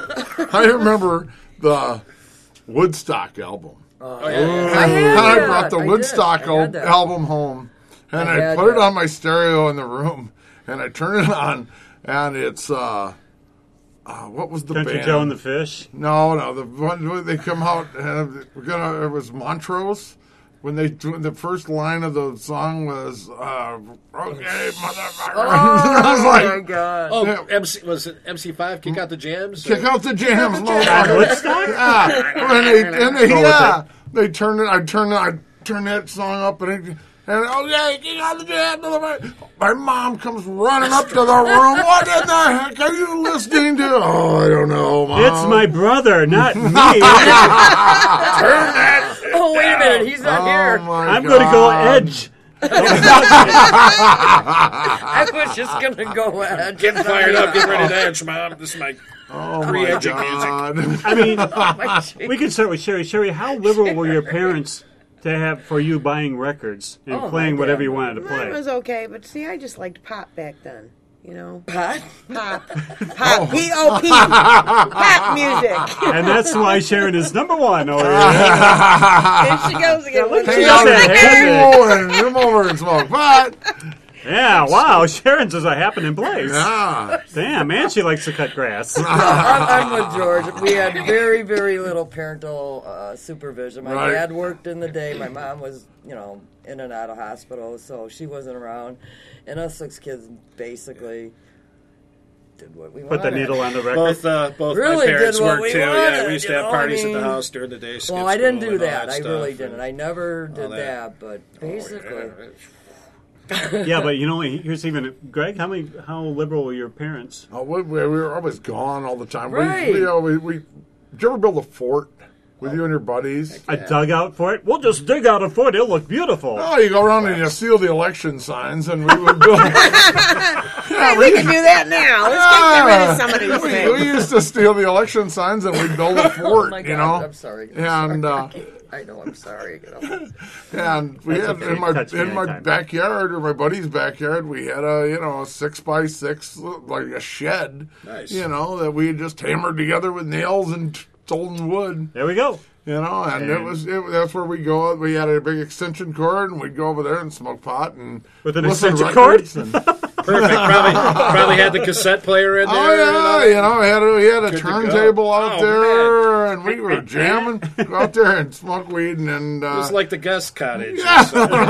I remember the Woodstock album. Oh, yeah. I And had I that. brought the I did. Woodstock I had al- that. album home, and I I, had put it that. on my stereo in the room, and I turn it on, and it's uh, uh what was the Country band? Joe and the Fish. No, no, the one where they come out and we're gonna. It was Montrose. When they the first line of the song was uh, "Okay, motherfucker," I was Oh, my like, God. Oh, Yeah. M C, was it M C five? Kick out the jams? "Kick out the jams, On motherfucker!" Woodstock? Yeah, and they and they Go with yeah, they turned it. I turned I turned that song up and it, and oh yeah, kick out the jams, motherfucker! My mom comes running up to the room. What in the heck are you listening to? Oh, I don't know, Mom. It's my brother, not me. Oh, wait a minute. He's not Oh here. my I'm going to go God. edge. I was just going to go ahead. Get fired up. Get ready to edge, Mom. This is my... Oh my Pre-edging God. I mean, My cheek. we could start with Sherry. Sherry, how liberal were your parents to have for you buying records and Oh, my playing whatever dad. you wanted to Mine play? was okay, but see, I just liked pop back then. You know, Pot? pop, pop, P O P, pop music. And that's why Sharon is number one over here. There she goes again. look Hang She out said, and "Hey." cool and come over and smoke pot. Yeah, wow, Sharon's is a happening place. Yeah. Damn, man, she likes to cut grass. I'm, I'm with George. We had very, very little parental uh, supervision. My Right. dad worked in the day. My mom was, you know, in and out of hospitals, so she wasn't around. And us six kids basically did what we Put wanted. the needle on the record. Both, uh, both Really my parents did what worked we too. Yeah, wanted, we used to you have know, parties I at the mean- house during the day. skip Well, I didn't school do and all that. I stuff, really and- didn't. I never did all that. that. But Oh, basically, yeah. Yeah, but you know, here's even Greg. How many? How liberal were your parents? Oh, we, we were always gone all the time. Right. We, we, always, we did you ever build a fort with you and your buddies? A dugout for it? We'll just dig out a fort. It'll look beautiful. Oh, you go around and you seal the election signs, and we would build. Hey, we can do that now. Let's get rid of some of these we, things. we used to steal the election signs, and we'd build a fort. Oh my God, you know, I'm sorry. I'm and sorry. uh, I, can't- I know I'm sorry. You know. and we That's had okay. in my Touch me in my anytime. backyard or my buddy's backyard, we had a you know a six by six like a shed. Nice. You know that we just hammered together with nails and Tolden wood. There we go. You know, and, And- it was it, that's where we go. We had a big extension cord, and we'd go over there and smoke pot and With an listen to extension cord? records and- Perfect. Probably, probably had the cassette player in there. Oh and all yeah, that. you know, we had a, we had a Good to go. turntable out Oh, there, and we were jamming. Go out there and smoke weed, and, and It uh, was like the guest cottage. yeah,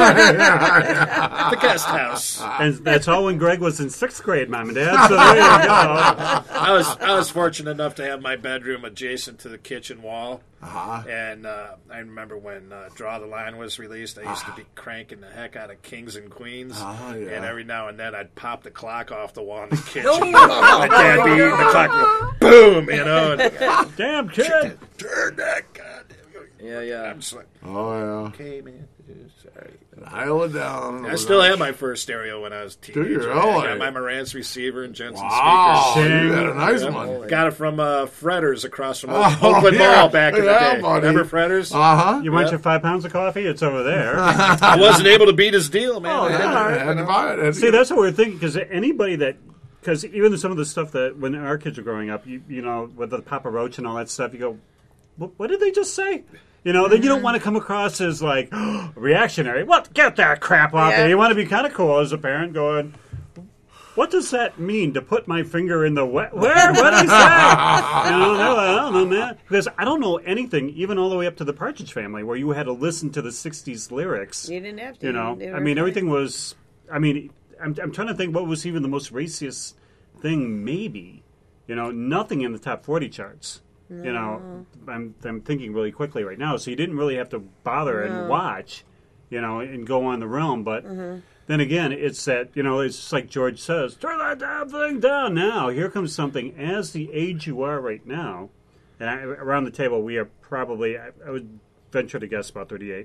The guest house. And that's all when Greg was in sixth grade, Mom and Dad. So there you go. I was I was fortunate enough to have my bedroom adjacent to the kitchen wall. Uh-huh. And uh, I remember when uh, Draw the Line was released, I used to be cranking the heck out of Kings and Queens. Oh, yeah. And every now and then I'd pop the clock off the wall in the kitchen. My dad be eating the clock, boom, you know. And, Damn kid. turn that goddamn. Yeah, yeah. I'm just like, oh yeah, okay, man. Sorry. dial it down. I still had my first stereo when I was a Do you teenager. really? I got my Marantz receiver and Jensen Wow, speakers. you had a nice Yeah. one. Got it from uh, Fredders across from Oh, Oakland yeah. Mall back in Yeah, the day. buddy. Remember Fredders? Uh huh. You want Yeah. your five pounds of coffee? It's over there. I wasn't able to beat his deal, man. Oh, I yeah. didn't. I had to buy it. See, that's what we're thinking, because anybody that, because even some of the stuff that when our kids were growing up, you, you know, with the Papa Roach and all that stuff, you go, what, what did they just say? You know, then you don't want to come across as like reactionary. What? Get that crap off Yeah. there. You want to be kind of cool as a parent, going, what does that mean to put my finger in the wet? Where? What did he say? You know, they're like, I don't know, man. Because I don't know anything, even all the way up to the Partridge Family, where you had to listen to the sixties lyrics. You didn't have to. You know, They I were mean, fine. everything was. I mean, I'm, I'm trying to think what was even the most racist thing. Maybe, you know, nothing in the top forty charts. You know, I'm I'm thinking really quickly right now. So you didn't really have to bother and watch, you know, and go on the realm. But then again, it's that you know, it's just like George says, turn that damn thing down now. Here comes something as the age you are right now, and I, around the table we are probably I, I would venture to guess about thirty-eight.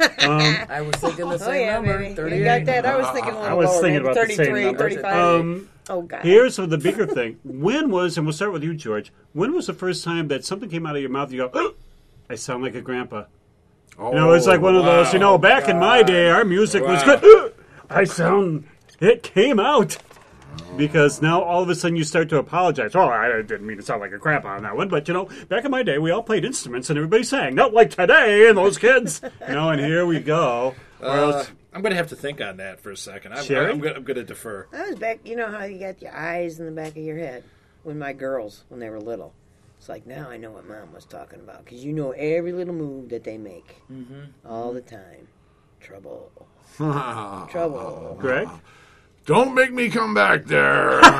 I was thinking the Oh same yeah, number. baby. You thirty-eight. got that? I was thinking a little I was lower, thinking maybe about the same thirty-three, number. thirty-five. Um, Oh God. Here's the bigger thing. When was, and we'll start with you, George, when was the first time that something came out of your mouth, you go, oh, I sound like a grandpa? Oh, You know, it's like one of those, you know, back in my day, our music was good. "Oh, I sound, it came out. Because now all of a sudden you start to apologize. Oh, I didn't mean to sound like a grandpa on that one. But, you know, back in my day, we all played instruments and everybody sang. Not like today and those kids. You know, and here we go. Or Uh, else, I'm going to have to think on that for a second. I'm, Sherry? I'm, I'm going to defer. I was back. You know how you got your eyes in the back of your head when my girls, when they were little. It's like now I know what Mom was talking about because you know every little move that they make all the time. Trouble, trouble. Greg? Don't make me come back there. If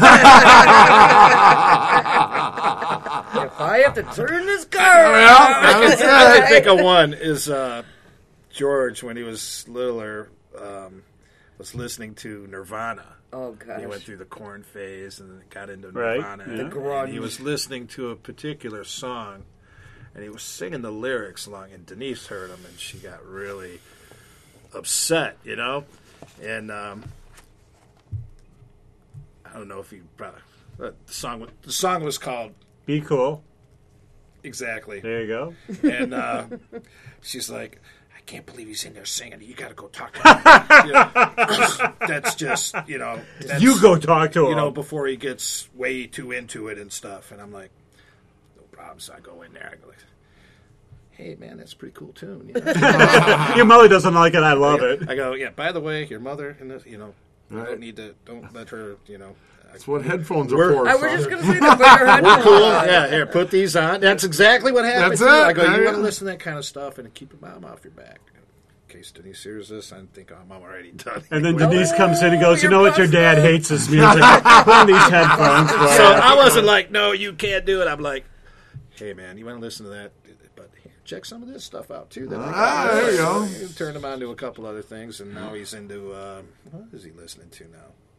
I have to turn this car Yeah, that's I it. think of one is uh, George, when he was littler, um, was listening to Nirvana. Oh, gosh. He went through the corn phase and then got into Right, Nirvana. yeah. And- The grunge. and he was listening to a particular song, and he was singing the lyrics along, and Denise heard him, and she got really upset, you know? And um, I don't know if he probably... Uh, the song, the song was called... Be cool. Exactly. There you go. And uh, she's like, I can't believe he's in there singing. You got to go talk to him. You know, that's just, you know. That's, You go talk to him. You know, before he gets way too into it and stuff. And I'm like, no problem. So I go in there. I go like, hey, man, that's a pretty cool tune. You know? Your mother doesn't like it. I love it. I go, yeah, by the way, your mother, and this, you know, you Right. don't need to, don't let her, you know. That's what headphones are We're- for. I was son. just going to say the bigger headphones. Cool. Yeah, here, put these on. That's exactly what happened. That's too. it. I go, There you you want to go. listen to that kind of stuff and keep your mom off your back. In case Denise hears this, I think I'm already done. And then Denise comes in and goes, you you're know what, your dad busted." hates this music. Put on these headphones. bro." So I wasn't like, no, you can't do it. I'm like, hey, man, you want to listen to that? But here, check some of this stuff out, too. That I got. Ah, there you go. He turned him on to a couple other things, and now he's into, uh, what is he listening to now?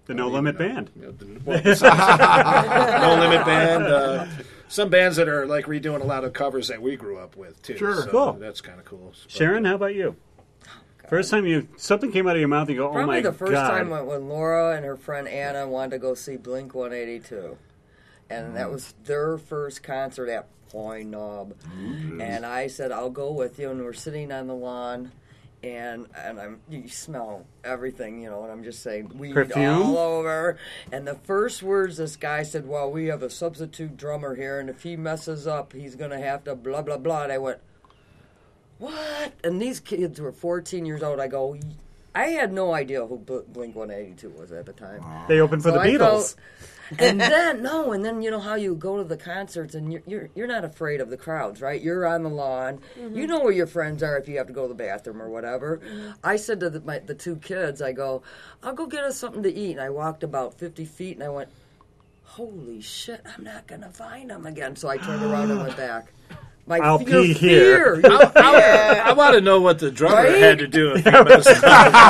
The No Limit Band. You know, the, well, besides- No Limit Band. Uh, some bands that are like redoing a lot of covers that we grew up with too. Sure. So Cool. That's kind of cool. Sharon, how about you? First time you something came out of your mouth, and you go, "Oh Probably my the first god!" time when, when Laura and her friend Anna wanted to go see Blink one eighty-two. And that was their first concert at Point Knob. And I said, I'll go with you. And we're sitting on the lawn. And and I'm you smell everything, you know, and I'm just saying weed Perfume? all over. And the first words this guy said, well, we have a substitute drummer here, and if he messes up, he's going to have to blah, blah, blah. And I went, what? And these kids were fourteen years old. I go, I had no idea who Blink one eighty-two was at the time. They opened for So the I Beatles. felt- and then no, and then you know how you go to the concerts and you're you're, you're not afraid of the crowds, right? You're on the lawn. You know where your friends are if you have to go to the bathroom or whatever. I said to the, my, the two kids, I go, I'll go get us something to eat. And I walked about fifty feet and I went, holy shit, I'm not gonna find them again. So I turned around and went back. My I'll fear, pee here. fear, your I, fear. I want to know what the drummer Right? had to do if he messed up.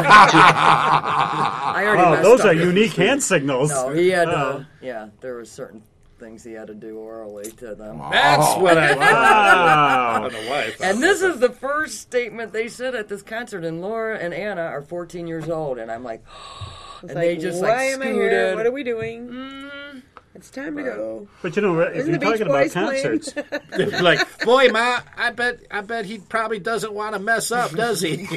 I already Oh, messed those up. are unique hand signals. No, he had to. Uh, Yeah, there were certain things he had to do orally to them. That's what I. I Wow. don't know why. I thought And this that. is the first statement they said at this concert. And Laura and Anna are fourteen years old, and I'm like, and It's they like, just why like am I scooted. here? What are we doing? It's time to go. But you know, if Isn't you're the Beach talking about Boys playing? concerts, like, boy, Ma, I bet, I bet he probably doesn't want to mess up, does he? He needs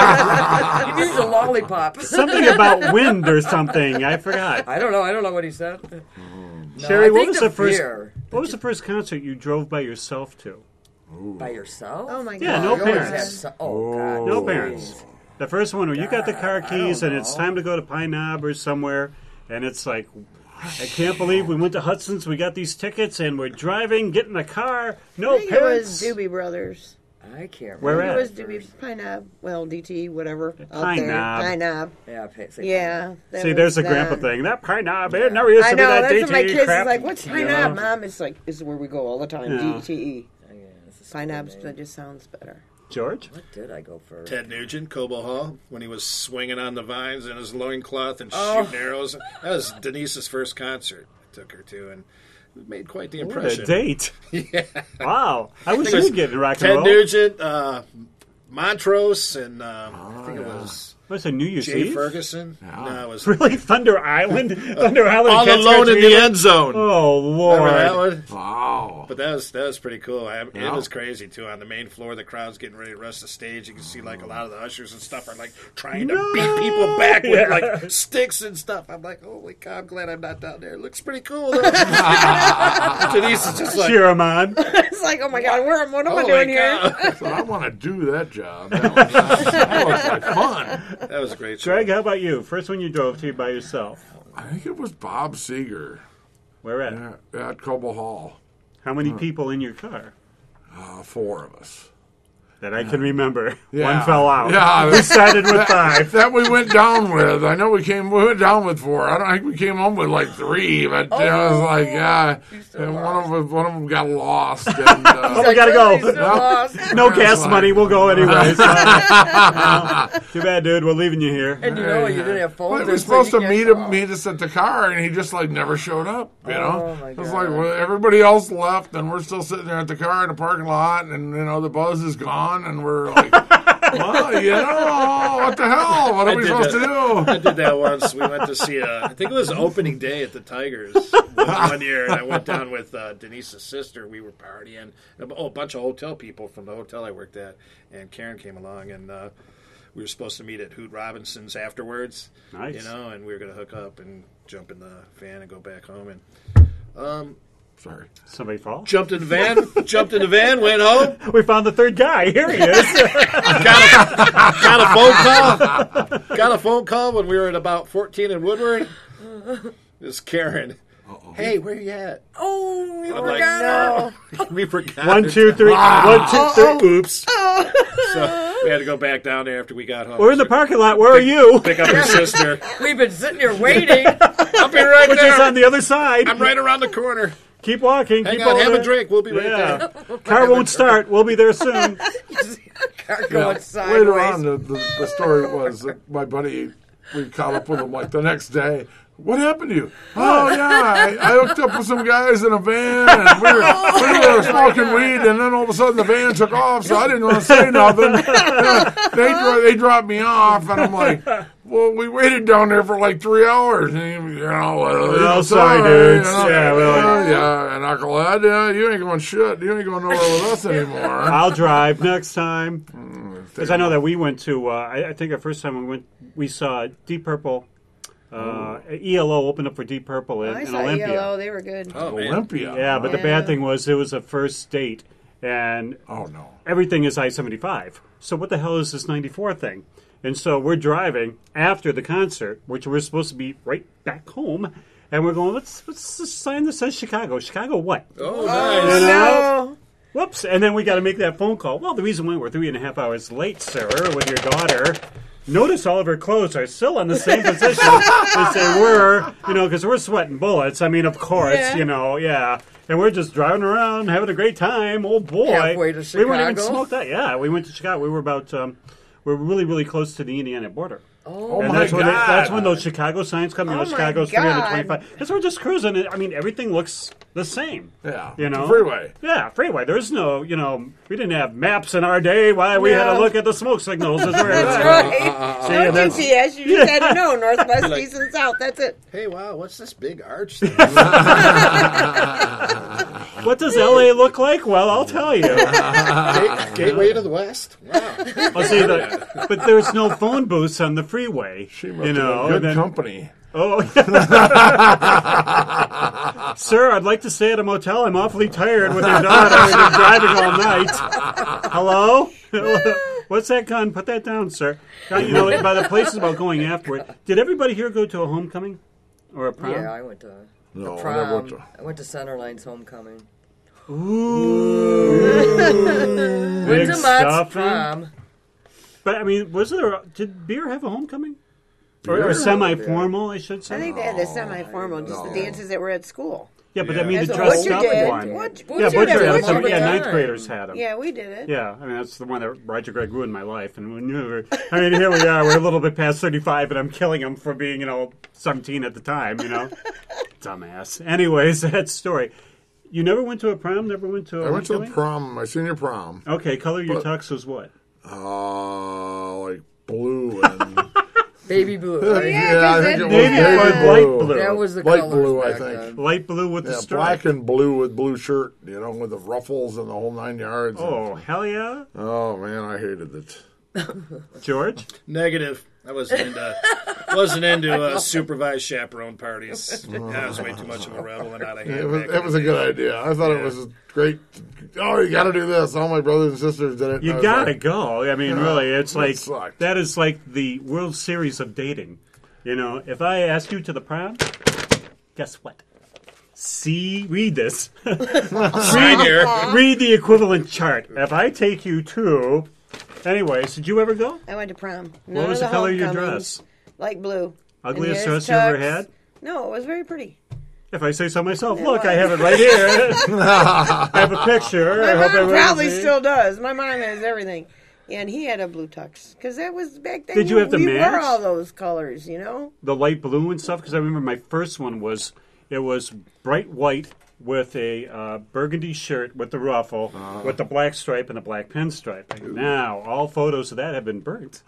a lollipop. something about wind or something. I forgot. I don't know. I don't know what he said. No, Sherry, I what think was the the first? fear. What was the first concert you drove by yourself to? By yourself? Oh my god. Yeah, no You always parents. have some- oh, God. No please. parents. The first one where you got the car keys and it's time to go to Pine Knob or somewhere, and it's like, I can't believe we went to Hudson's, we got these tickets, and we're driving, get in the car, no I think it was parents. Doobie Brothers. I can't Where remember. at? It was Doobie Pine Knob. Well, D T, whatever. out Pine there. Knob. Pine Knob. Yeah, pay- say Yeah. that See, was there's a the- grandpa thing. That Pine Knob, it never used I to be know. that That's D what my T E kids crap. is like. What's Pine you Knob, know? Mom? It's like this is where we go all the time. Yeah. D T E. Oh, yeah, this is Pine a Knobs. good That name. just sounds better. George? What did I go for? Ted Nugent, Cobo Hall, when he was swinging on the vines in his loincloth and Oh. shooting arrows. That was Denise's first concert. I took her to, and it made quite the What impression. a date. Yeah. Wow. I wish think it you was could get in rock and Ted roll. Nugent, uh, Montrose, and um, I think it was What's a New Year's Jay Eve? Ferguson. No, it was Really? Thunder Island? Thunder Island? All Cats Alone Got in the Together? End Zone. Oh, Remember that Lord. one? Wow. But that was that was pretty cool. I, It Yeah. was crazy too. On the main floor, the crowd's getting ready to rush the stage. You can see like a lot of the ushers and stuff are like trying to No. beat people back with Yeah. like sticks and stuff. I'm like, holy cow! I'm glad I'm not down there. It looks pretty cool. Though. Denise is just like, Cheer 'em on. It's like, oh my god, where am? What am I holy doing here? cow! So I want to do that job. That was, that was like fun. That was a great show. Greg, how about you? First one you drove to by yourself. I think it was Bob Seger Where at? at, at Cobo Hall. How many people in your car? Uh, four of us. That I can remember. Yeah. One fell out. Yeah, We decided with five. that we went down with. I know we came. We went down with four. I don't think we came home with like three, but it was like yeah. still And one lost. of them, one of them got lost. And, uh, Oh, we gotta go. He's still lost. No gas fine. money. We'll go anyway. So, no. Too bad, dude. We're leaving you here. And you know, you didn't have phones. we were and so supposed you to can't meet call. him, meet us at the car, and he just like never showed up. You know, Oh, my it was God. like well, everybody else left, and we're still sitting there at the car in the parking lot, and you know the buzz is gone, and we're like, well, you know, what the hell? What are I we did supposed that. to do? I did that once. We went to see, uh, I think it was opening day at the Tigers one year, and I went down with uh, Denise's sister. We were partying. Oh, a bunch of hotel people from the hotel I worked at, and Karen came along, and uh, we were supposed to meet at Hoot Robinson's afterwards. Nice. You know, and we were going to hook up and jump in the van and go back home. And um, Sorry. Somebody fall? jumped in the van, jumped in the van, went home, We found the third guy. Here he is. got a, got a phone call. Got a phone call when we were at about fourteen in Woodward. This Karen. Hey, where you at? Oh, we I'm were like, gone. no. We forgot. One, two, three. One, two, three. Oops. So we had to go back down there after we got home. We're in the parking lot. Where are you? Pick up her sister. We've been sitting here waiting. I'll be right Which is there. on the other side. I'm right around the corner. Keep walking. Hang keep on, over have there. a drink. We'll be right Yeah. there. Car won't start. We'll be there soon. Car going Yeah. sideways. Later on, the, the, the story was that my buddy we caught up with him like the next day. What happened to you? Oh, yeah, I, I hooked up with some guys in a van, and we were, we were smoking weed, and then all of a sudden the van took off, so I didn't want to say nothing. they, dro- they dropped me off, and I'm like, well, we waited down there for like three hours. And, you know, uh, you know sorry, sorry, dudes. You know, Yeah, really. Uh, yeah, and knucklehead, yeah, you ain't going shit. You ain't going nowhere with us anymore. I'll drive next time. Because I know that we went to, uh, I, I think our first time we went, we saw Deep Purple. Uh, E L O opened up for Deep Purple in, I in saw Olympia. E L O. They were good. Oh, man. Olympia. Yeah, but the Yeah. bad thing was it was a first date, and Oh, no. everything is I seventy-five. So what the hell is this ninety-four thing? And so we're driving after the concert, which we're supposed to be right back home, and we're going, what's, what's the sign that says Chicago? Chicago what? Oh, Oh, nice. no. Whoops. And then we got to make that phone call. Well, the reason why we're three and a half hours late, sir, with your daughter, notice all of her clothes are still in the same position as they were, you know, because we're sweating bullets. I mean, of course, Yeah. you know, yeah. And we're just driving around, having a great time. Oh, boy. Halfway to We weren't even Chicago? smoked out. Yeah, we went to Chicago. We were about, um, we were really, really close to the Indiana border. Oh, And my that's when, they, God. that's when those Chicago signs come, you know, Oh, my Chicago's three hundred twenty-five. God. Because we're just cruising. I mean, everything looks the same. Yeah. You know? Freeway. Yeah, freeway. There's no, you know, we didn't have maps in our day. Why we had to No. look at the smoke signals. As we're That's right. See, No that's- G P S. You just had to know northwest, east, and south. That's it. Hey, wow, what's this big arch thing? What does L A look like? Well, I'll tell you. Gate- Gateway to the West? Wow. I'll see the, but there's no phone booths on the freeway. She must you know, have been and good then- company. Oh, sir, I'd like to stay at a motel. I'm awfully tired with your daughter. I've been driving all night. Hello? What's that gun? Put that down, sir. Now, you know, by the places about going afterward. Did everybody here go to a homecoming or a prom? Yeah, I went to No, a I never prom. went to- I went to Centerline's homecoming. Ooh, Went big to Mott's stuff. prom. But I mean, was there? Did beer have a homecoming? Or, Beer? or semi-formal, I should say. I think they had the semi-formal, just the dances that were at school. Yeah, but Yeah. I mean, the That's dress what Butcher up did. one. What- Yeah, Butcher Butcher did had it some. all the Yeah, ninth time. graders had them. Yeah, we did it. Yeah, I mean that's the one that Roger Gregg ruined my life, and we knew. I mean, here we are. We're a little bit past thirty-five, and I'm killing him for being, you know, seventeen at the time. You know, dumbass. Anyways, that story. You never went to a prom. Never went to a I went to the homecoming? prom, my senior prom. Okay, color your But- tux was what? Uh, like blue and Baby blue. Oh, right? yeah. yeah, I 'cause think it that- was Navy navy or blue. light blue? That was the Light colors blue, I back think. then. Light blue with the Yeah, stripe. black and blue with blue shirt, you know, with the ruffles and the whole nine yards. Oh hell yeah, Oh man, I hated it. George. Negative. I wasn't into wasn't into uh, supervised chaperone parties. Yeah, I was way too much of a rebel and not a It was, hand. it was a good idea. I thought it was great. Oh, you got to do this. All my brothers and sisters did it. and I You was gotta like, go. I mean, Yeah, really, it's that like sucked. that is like the World Series of dating. You know, if I ask you to the prom, guess what? See, read this. Sign here. Read the equivalent chart. If I take you to, anyways, did you ever go? I went to prom. What None was of the color of your homecomings. dress? Light blue. Ugliest And dress his you ever tux- had? No, it was very pretty. If I say so myself, It look, I was. have it right here. I have a picture. My I hope mom everyone probably sees. still does. My mom has everything. And he had a blue tux. Because that was back then. Did you have to we match? wore all those colors, you know? The light blue and stuff, because I remember my first one was it was bright white with a uh, burgundy shirt with the ruffle, with the black stripe and the black pinstripe. Now all photos of that have been burnt.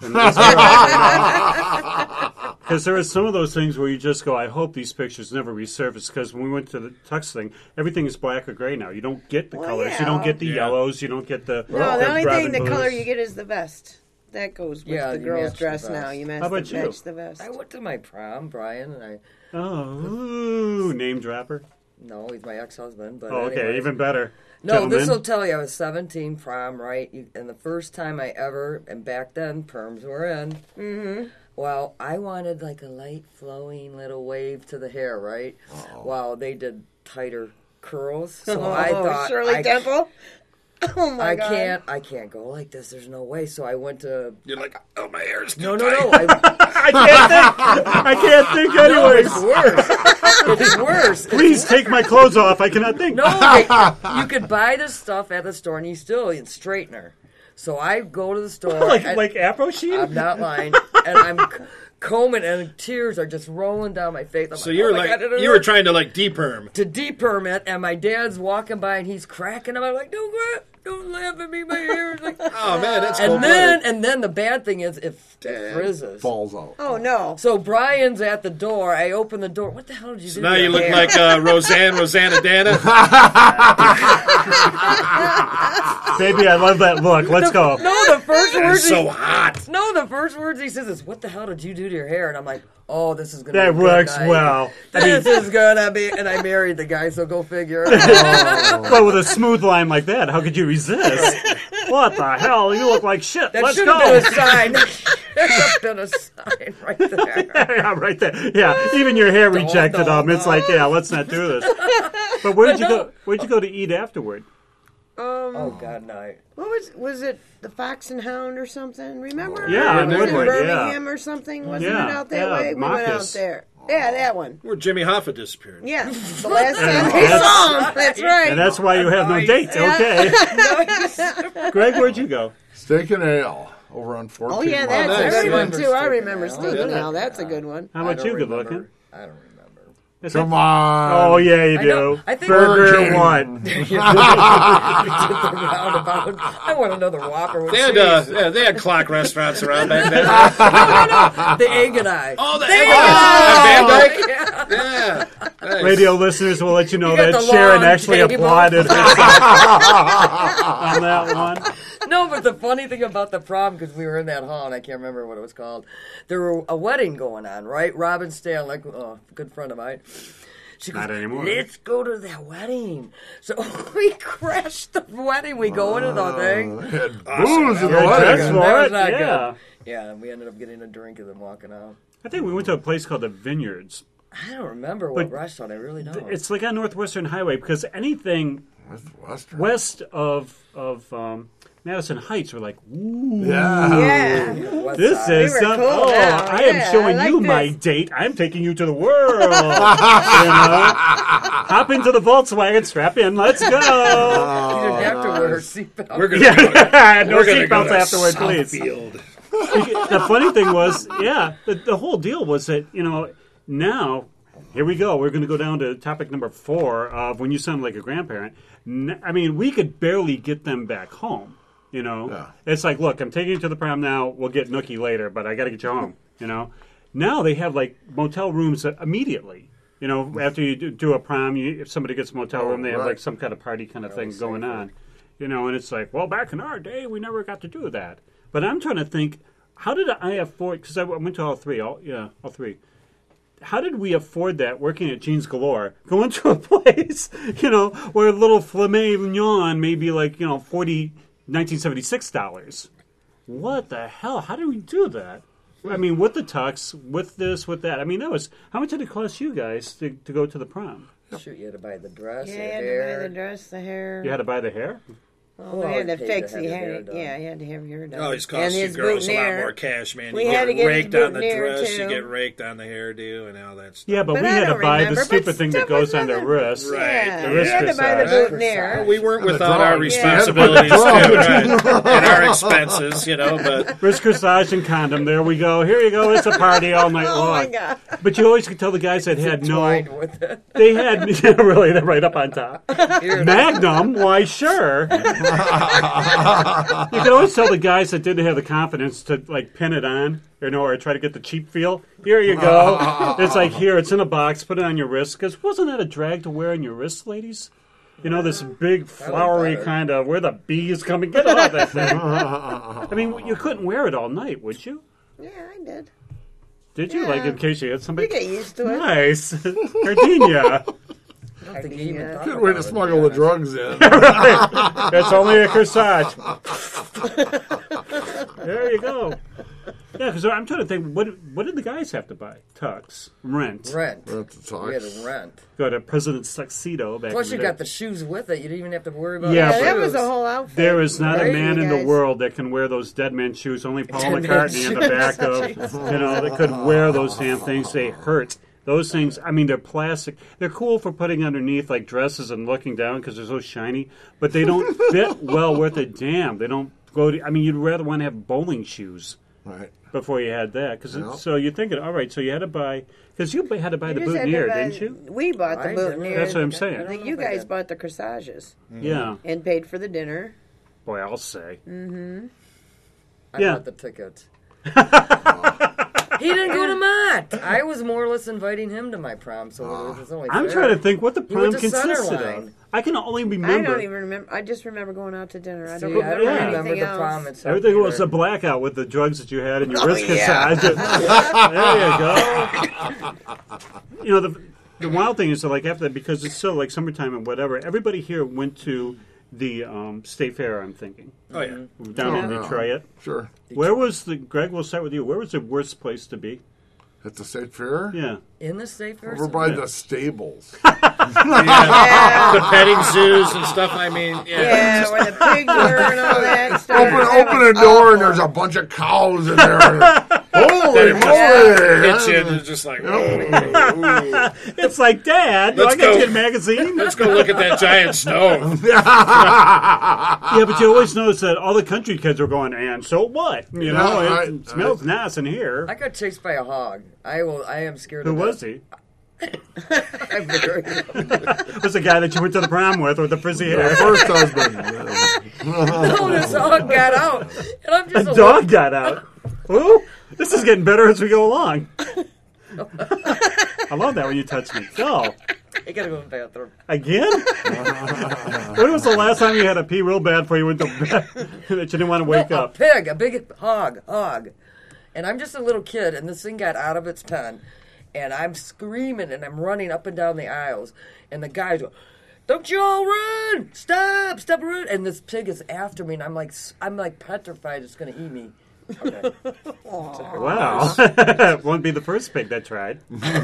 Because there are some of those things where you just go, I hope these pictures never resurface. Because when we went to the tux thing, everything is black or gray now. You don't get the Well, colors. yeah. You don't get the Yeah. yellows. You don't get the. No, the only brown thing, and the blues. color you get is the vest. That goes with Yeah, the you girl's match the dress vest. now. You match, How about the, you? match the vest. I went to my prom, Brian, and I. Oh, ooh, name dropper. No, he's my ex-husband, but Oh, okay, anyways. even better. No, Gentlemen. this will tell you. I was seventeen, prom, right? You, and the first time I ever, and back then, perms were in. Mm-hmm. Well, I wanted like a light, flowing little wave to the hair, right? Uh-oh. Well, they did tighter curls, so oh, I thought Shirley I, Temple? Oh, my I God. can't, I can't go like this. There's no way. So I went to. You're like, oh, my hair's too No, no, tight. no. I, I can't think. I can't think. no, Anyways, it's worse. It's worse. please take my clothes off. I cannot think. No, they, you could buy this stuff at the store and you still it's straightener. So I go to the store. like and like Afro Sheen? I'm not lying, and I'm c- combing, and tears are just rolling down my face. I'm So like, you oh were my like, God, it you were hurts. trying to like deperm. to deperm it, and my dad's walking by, and he's cracking up. I'm like, don't laugh, don't laugh at me, my hair is like. Oh man, that's And cold then, and then the bad thing is, it it frizzes. Falls out. Oh no. So Brian's at the door. I open the door. What the hell did you do? Now to you your look hair? like uh, Roseanne, Rosanna Dana. Baby, I love that look. Let's go. No, the first It's words. so he, hot. no, the first words he says is, "What the hell did you do to your hair?" And I'm like, "Oh, this is gonna That be a good works night. well. I mean, This is gonna be." And I married the guy, so go figure. well, with a smooth line like that, how could you resist? What the hell? You look like shit. That Let's should go. have been a sign. There should have been a sign right there. Yeah, right there. Yeah, even your hair rejected them. It's like, yeah, let's not do this. But where'd you go? Where'd you go to eat afterward? Um, Oh God, no! what was was it? The Fox and Hound or something? Remember? Yeah, it was in Woodward, yeah. Birmingham or something. Wasn't Yeah, it out that yeah, way? We went out Marcus. there. Yeah, that one. Where Jimmy Hoffa disappeared. Yeah, the last time And they that's- saw him. That's right. And that's why you have no dates. Okay. Greg, where'd you go? Steak and ale over on fourteen. Oh yeah, Mile. that's nice. a good I one remember too. I Steak remember and Ale. Steak and Yeah. Ale. That's a good one. How I about don't you, good remember. looking? I don't remember. Is Come that- on. Oh, yeah, you I do. know. I think Burger King. what? Roundabout. I want another Whopper with They had, cheese. uh, yeah, they had clock restaurants around back then. The egg and I. Oh, the Egg egg and and I. I. Yeah. Yeah. Nice. Radio listeners will let you know You got that the Sharon long actually table. applauded herself on that one. No, but the funny thing about the prom, because we were in that hall, and I can't remember what it was called, there were a wedding going on, right? Robin Stale, like oh, a good friend of mine. She goes, Not anymore. let's go to that wedding. So we crashed the wedding. We go into the thing. Had Awesome. booze in the Good wedding. dress That for was it, not yeah. good. Yeah, and we ended up getting a drink and then walking out. I think we went to a place called the Vineyards. I don't remember what But restaurant. I really don't. It's like on Northwestern Highway because anything Western. west of of um, Madison Heights, we're like, ooh, Yeah. Yeah. West this Side. is were some. cool Oh, now, I am yeah, showing I like you my this. date. I'm taking you to the world. you know? Hop into the Volkswagen, strap in, let's go. You didn't have to wear a seatbelt. We're gonna Yeah, go to, no we're gonna go seatbelts to afterward, please. Southfield. The funny thing was, yeah, the, the whole deal was that, you know, now, here we go. We're going to go down to topic number four of when you sound like a grandparent. N- I mean, we could barely get them back home, you know. Yeah. It's like, look, I'm taking you to the prom now. We'll get Nookie later, but I got to get you home, you know. Now they have, like, motel rooms immediately. You know, after you do, do a prom, you, if somebody gets a motel Oh, room, they have, right. like, some kind of party kind of thing going on. You know, and it's like, well, back in our day, we never got to do that. But I'm trying to think, how did I afford? Because I went to all three, all yeah, all three. How did we afford that working at Jeans Galore? Going to a place, you know, where a little filet mignon may be like, you know, forty, nineteen seventy-six dollars. What the hell? How did we do that? I mean, with the tux, with this, with that. I mean, that was how much did it cost you guys to, to go to the prom? Shoot, you had to buy the dress, Yeah, the you had hair. to buy the dress, the hair. You had to buy the hair. Oh, Well, we had to I paid fix to have the the hair. hair done. Yeah, you had to have your hair done. Always And costs you his girls a lot boutonniere. more cash, man. We You had get to get his raked on the boutonniere, dress, you too. get raked on the hairdo, and all that stuff. Yeah, but, But we I had to don't buy remember, the but stupid thing that still goes on was the nothing. wrist. Right. Yeah, The you wrist had to buy the massage. boutonniere. We weren't the without our dog. responsibilities Yeah. too, right? And our expenses, you know, but Wrist corsage and condom. There we go. Here you go. It's a party all night Oh my long. god! But you always could tell the guys that had no. Twined with it. They had yeah, really. They're right up on top. Here, Magnum. Why, sure. You could always tell the guys that didn't have the confidence to like pin it on, you know, or try to get the cheap feel. Here you go. It's like here. It's in a box. Put it on your wrist. Because wasn't that a drag to wear on your wrists, ladies? You know, this big flowery better. kind of where the bees come and get it off that thing. I mean, you couldn't wear it all night, would you? Yeah, I did. Did you? Yeah. Like in case you had somebody. You get used to it. Nice, Gardenia. I don't think he even Yeah. thought Good way to about it, smuggle the to be drugs in. It's only a corsage. There you go. Yeah, because I'm trying to think. What what did the guys have to buy? Tux, rent, honest. Rent. That's the We had talk. to rent. go to President's Tuxedo back. Plus, in you the got day. the shoes with it. You didn't even have to worry about Yeah, the Yeah, that shoes. was a whole outfit. There is not a Right, man you in the guys? world that can wear those dead man shoes. Only Paul Dead man McCartney in the shoes. back of, you know, that could wear those damn things. They hurt. Those things, I mean, they're plastic. They're cool for putting underneath like dresses and looking down because they're so shiny, but they don't fit well worth a damn. They don't go to, I mean, you'd rather want to have bowling shoes Right. before you had that. Cause Yeah. it, so you're thinking, all right, so you had to buy, because you had to buy You the just had to boutonniere, buy- didn't you? We bought the I boutonniere. didn't. That's what I'm I saying. don't That know you if I guys did. bought the corsages Yeah. and paid for the dinner. Boy, I'll say. I Yeah. bought the tickets. He didn't go to Mott. I was more or less inviting him to my prom, so it was only I'm fair. trying to think what the He went prom to consisted Centerline. of. I can only I remember. don't even remember. I just remember going out to dinner. I don't See, I remember don't Yeah. remember anything the else. prom itself. Everything was either. a blackout with the drugs that you had in your Oh, wrist yeah. massage. There you go. You know, the the wild thing is that, like, after that, because it's still like summertime and whatever, everybody here went to the um, State Fair, I'm thinking, Oh yeah. down in Yeah. Detroit. Sure. Where was the, Greg, we'll start with you. Where was the worst place to be? At the state fair? Yeah. in the state fair. Over by the stables. Yeah. The petting zoos and stuff. I mean, yeah. Yeah, where the pigs were and all that stuff. Open, open a door and there's a bunch of cows in there. Holy moly! Hits you and it's just like, oh, ooh. It's like, Dad, do I Let's get go. you a magazine? Let's go look at that giant stove. Yeah, but you always notice that all the country kids were going, and so what? You know, Yeah, it I- smells nice in here. I got chased by a hog. I will. I am scared. Who of was that. he? I'm very- Was the guy that you went to the prom with with the frizzy My hair? first husband. No, this hog got out, and I'm just A a dog got out. Ooh, this is getting better as we go along. I love that when you touch me. Go. I gotta go to the bathroom. Again? When was the last time you had to pee real bad before you went to bed that you didn't want to wake No, up? A pig, a big hog, hog. And I'm just a little kid, and this thing got out of its pen, and I'm screaming, and I'm running up and down the aisles, and the guys go, "Don't you all run! Stop! Stop running!" And this pig is after me, and I'm like, I'm like petrified it's gonna eat me. Okay. Wow. Won't be the first pig that tried.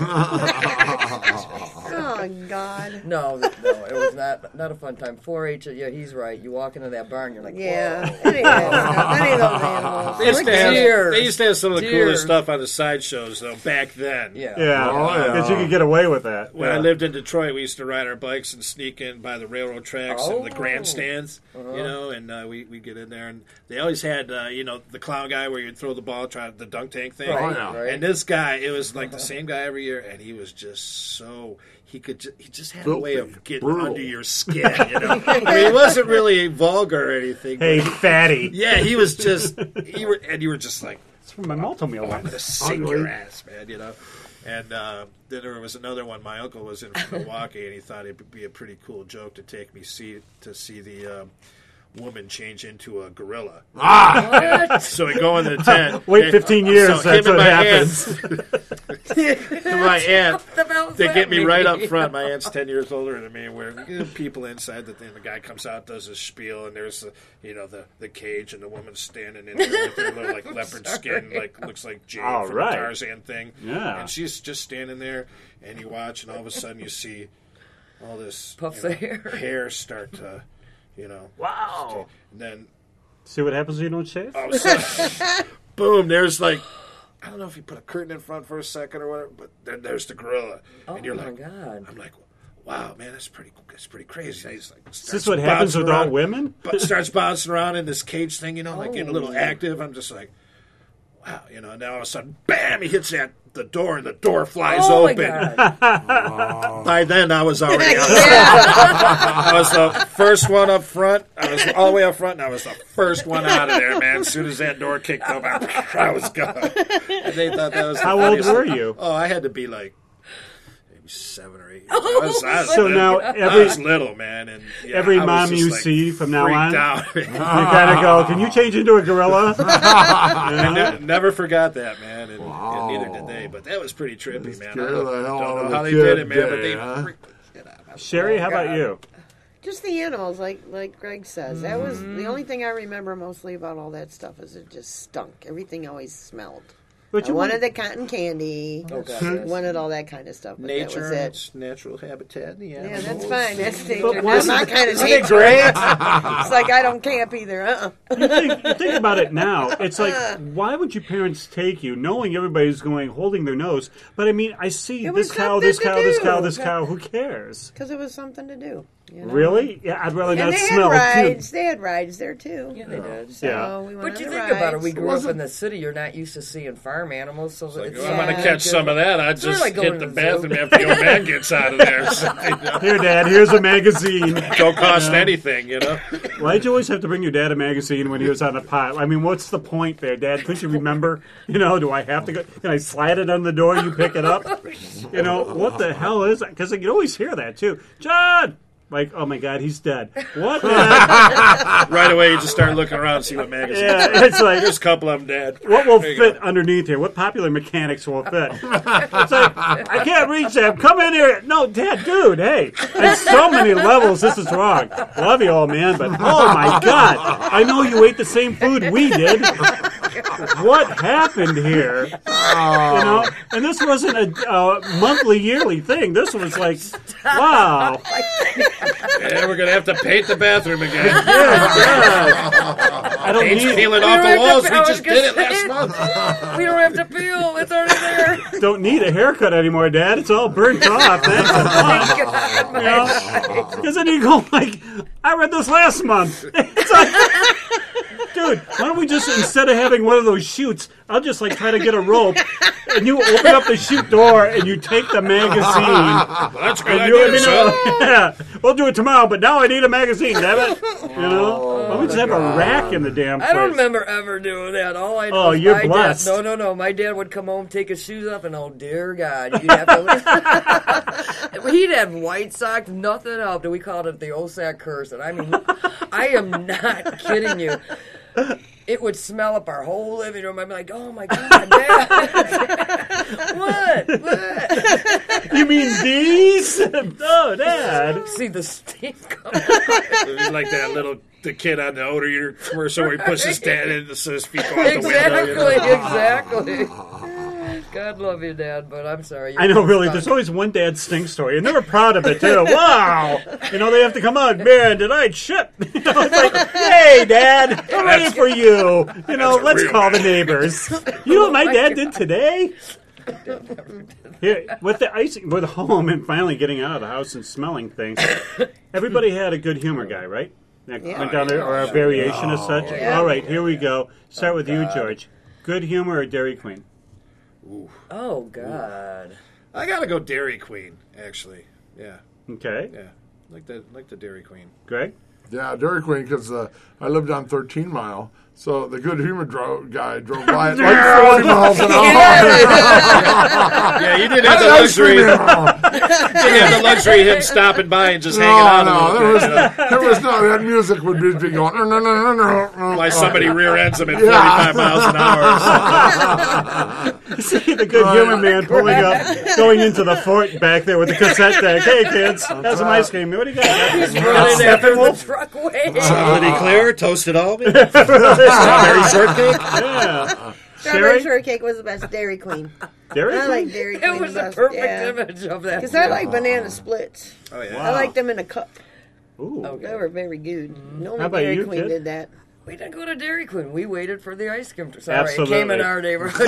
Oh, God. No, no, it was not not a fun time. four H, yeah, he's right. You walk into that barn, you're like, Yeah. whoa. Any of that- any of those animals. They used, to have, Deer. they used to have some of the Deer. coolest stuff on the sideshows, though, back then. Yeah. Yeah, Oh, yeah. because you could get away with that. When Yeah. I lived in Detroit, we used to ride our bikes and sneak in by the railroad tracks and the Oh. grandstands, you know, and uh, we we get in there, and they always had, uh, you know, the clown guy where you'd throw the ball, try the dunk tank thing. Right, yeah. right. And this guy, it was like the same guy every year, and he was just so he could ju- he just had a way Filthy, of getting brutal. under your skin. You know, I mean, he wasn't really vulgar or anything. Hey, but fatty. yeah, he was just he were, and you were just like, It's from my multi meal. I'm gonna sing Ugly. your ass, man. You know. And uh, then there was another one. My uncle was in from Milwaukee, and he thought it would be a pretty cool joke to take me see to see the um, woman change into a gorilla. What? So we go in the tent. Wait and- fifteen years, so that's him and what my happens. Aunt, my aunt, The hell's they that get me mean? right up front. My aunt's ten years older than me. Where you know, people inside, the thing, the guy comes out, does his spiel, and there's the you know the, the cage, and the woman's standing in there with her little like leopard skin, like looks like Jade All from right. the Tarzan thing. Yeah. And she's just standing there, and you watch, and all of a sudden you see all this Puffs you know, of hair. hair start to, you know, Wow. and then See what happens when you don't shave? all of a sudden, boom! There's like. I don't know if you put a curtain in front for a second or whatever, but then there's the gorilla, Oh and you're my like, God. I'm like, wow, man, that's pretty, that's pretty crazy. He's like, Is this what happens with all women? But starts bouncing around in this cage thing, you know, like getting a little Oh. active. I'm just like, wow, you know. And then all of a sudden, bam! He hits that the door, and the door flies Oh my open. God. By then, I was already outside. I was the first one up front. I was all the way up front, and I was the first one out of there, man. As soon as that door kicked open, I was gone. And they thought that was the How old funniest were thing. you? Oh, I had to be like maybe seven or eight. I was, I was So little. now I every was little, man, and yeah, every I was mom just, you like, see from now freaked on, out. you kind of go, "Can you change into a gorilla?" I ne- never forgot that, man, and, Wow. and neither did they. But that was pretty trippy, man. I scared don't, the hell don't out know of how the they did kid it, man, but day, they huh? freaked the shit out of me. Sherry, how about God. you? Just the animals, like like Greg says. That was the only thing I remember mostly about all that stuff is it just stunk. Everything always smelled. But I you wanted want- the cotton candy. Oh, God, yes. Wanted all that kind of stuff. But Nature, that was it. it's natural habitat. Yeah, Yeah, that's fine. That's nature. But Not wasn't- my kind of isn't nature. it great? It's like I don't camp either. Uh-uh. you, think, you think about it now. It's like, why would your parents take you, knowing everybody's going, holding their nose? But I mean, I see It this was cow, something this to cow, this do. cow, this cow. Who cares? Because it was something to do. You know? Really? Yeah, I'd rather And not they smell had too. rides. They had rides there too. Yeah, they did. So Yeah. we went But on you the think about it, rides. we grew Was up it- in the city. You're not used to seeing farm animals, so Like, it's well, I'm going to Yeah. catch some of that. I Sort of just like going hit the to the zoo. bathroom after the old man gets out of there. So, you know, Here, Dad, here's a magazine. don't cost anything, you know. Why'd you always have to bring your dad a magazine when he was on a pot? I mean, what's the point there, Dad? Couldn't you remember? You know, do I have to go? Can I slide it on the door and you pick it up? You know, what the hell is that? Because you always hear that, too. John! Like, oh my God, he's dead. What? Dad? Right away, you just start looking around and see what magazines. Yeah, it's like, There's a couple of them, Dad. what will There you fit go. underneath here? What popular mechanics will fit? It's like, I can't reach that. Come in here. No, Dad, dude, hey. On so many levels, this is wrong. Love you, old man, but oh my God. I know you ate the same food we did. What happened here? You know, and this wasn't a uh, monthly, yearly thing. This was like, wow. Yeah, we're going to have to paint the bathroom again. Yeah, God. I don't Paint's need, peeling We off don't the have to- walls. I We was just gonna did it last say- month. We don't have to peel. It's already there. don't need a haircut anymore, Dad. It's all burnt off. Thanks a lot. God, You know? Because then you go like, I read this last month. It's like, dude, why don't we just, instead of having one of those chutes, I'll just like try to get a rope, and you open up the chute door, and you take the magazine, Well, that's a good and you let idea, me know. son. Yeah, we'll do it tomorrow, but now I need a magazine, damn it. You know? Why don't we just have a rack in the damn place? I don't remember ever doing that. All I know Oh, is you're my blessed. dad. No, no, no. My dad would come home, take his shoes off, and oh dear God, you'd have to. He'd have white socks, nothing up. And we called it the Osac curse. And I mean, I am not kidding you. It would smell up our whole living room. I'd be like, oh my God, Dad. what? What? You mean these? Oh, Dad. See the steam coming. It's like that little the kid on the odor eater commercial where he pushes his dad in so his feet go out the window. You know? Exactly, exactly. God love you, Dad, but I'm sorry. I know, really. There's always one dad stink story, and they're proud of it too. Wow, you know they have to come out. Man, did I shit? You know, it's like, hey, Dad, I'm ready for you. You know, That's a let's real call the man. neighbors. You know what my dad did today? Here, with the ice, with home, and finally getting out of the house and smelling things. Everybody had a good humor guy, right? That Yeah. went down there, or a variation of such. Yeah. All right, here we go. Start with you, George. Good humor or Dairy Queen? Oh God. I gotta go Dairy Queen, actually. Yeah, Okay, yeah, like the like the Dairy Queen. Greg. Yeah, Dairy Queen, because uh, I lived on thirteen Mile, so the good humor dro- guy drove by at like forty miles an hour. Yeah, you didn't have the luxury. You didn't have the luxury of him stopping by and just hanging out No, a no, little there bit. was, you know? there was no, that music would be be going, no, no, no, no, no, no. Why somebody rear ends him at forty-five miles an hour. See the good humor man pulling up, going into the fort back there with the cassette deck. Hey, kids, have some ice cream. What do you got? Running after the truck way. Chocolate clear, toasted almond, strawberry shortcake. Yeah. Strawberry Sherry? shortcake was the best. Dairy Queen. Dairy I Queen? like Dairy Queen. It was the a best, perfect yeah. image of that. Because I like banana splits. Oh yeah. I like them in a cup. Ooh. They were very good. Only How about Dairy you, Queen kid? did that. We didn't go to Dairy Queen. We waited for the ice cream. Sorry, Absolutely. it came in our neighborhood.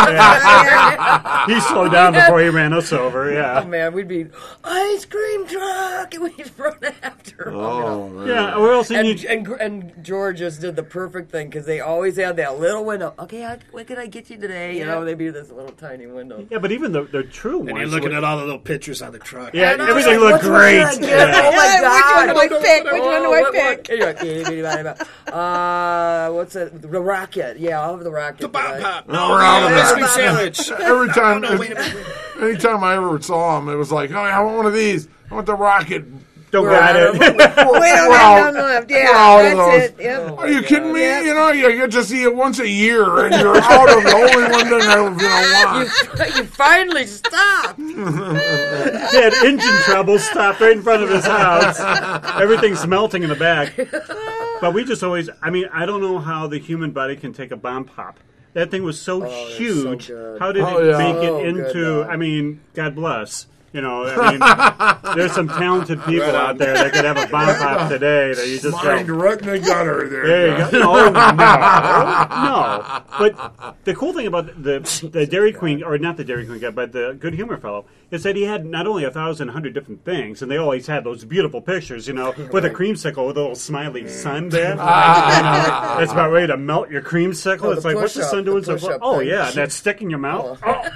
Right? He slowed down before he ran us over. Oh Yeah. man, we'd be ice cream truck, and we'd run after. 'em, you know. Oh, man. Yeah. Or else you And, need. and and George just did the perfect thing because they always had that little window. Okay, how, what can I get you today? You know, they'd be this little tiny window. Yeah, but even the the true ones. And you're looking would- at all the little pictures on the truck. Yeah, And I was everything like, looked which one great. should I get? Oh my Yeah, god! which one do I pick? Which one do I what- pick? what- you're like, "Itty bitty bitty bitty." Uh, what's it? The rocket. Yeah, I'll have the rocket. The Bob today. Pop. No, No, no, the ice no. cream sandwich. Every time, No, wait a minute. anytime I ever saw him, it was like, oh, I want one of these. I want the rocket. Don't We're got out it. of- Wait on We're that out. on the left. We're Yeah, out of that's those. it. Yep. Are you kidding me? Yeah. You know, you get to see it once a year, and you're out of the only one that I you know, want. You finally stopped. He had engine trouble. Stopped right in front of his house. Everything's melting in the back. But we just always. I mean, I don't know how the human body can take a bomb pop. That thing was so that's huge. so good. How did Oh, it yeah. make So it good, into? though. I mean, God bless. You know, I mean, there's some talented people Right on. out there that could have a bomb pop today that you just Mind go, right in the gutter there. there you go. No, no, no. But the cool thing about the the Dairy Queen, or not the Dairy Queen guy, but the Good Humor fellow, is that he had not only a thousand, hundred different things, and they always had those beautiful pictures, you know, with a creamsicle with a little smiley sun there. You know, that's about ready to melt your creamsicle. Oh, it's the like, what's the push-up, sun the doing? So, push-up oh, thing. yeah, and that stick in your mouth. Oh.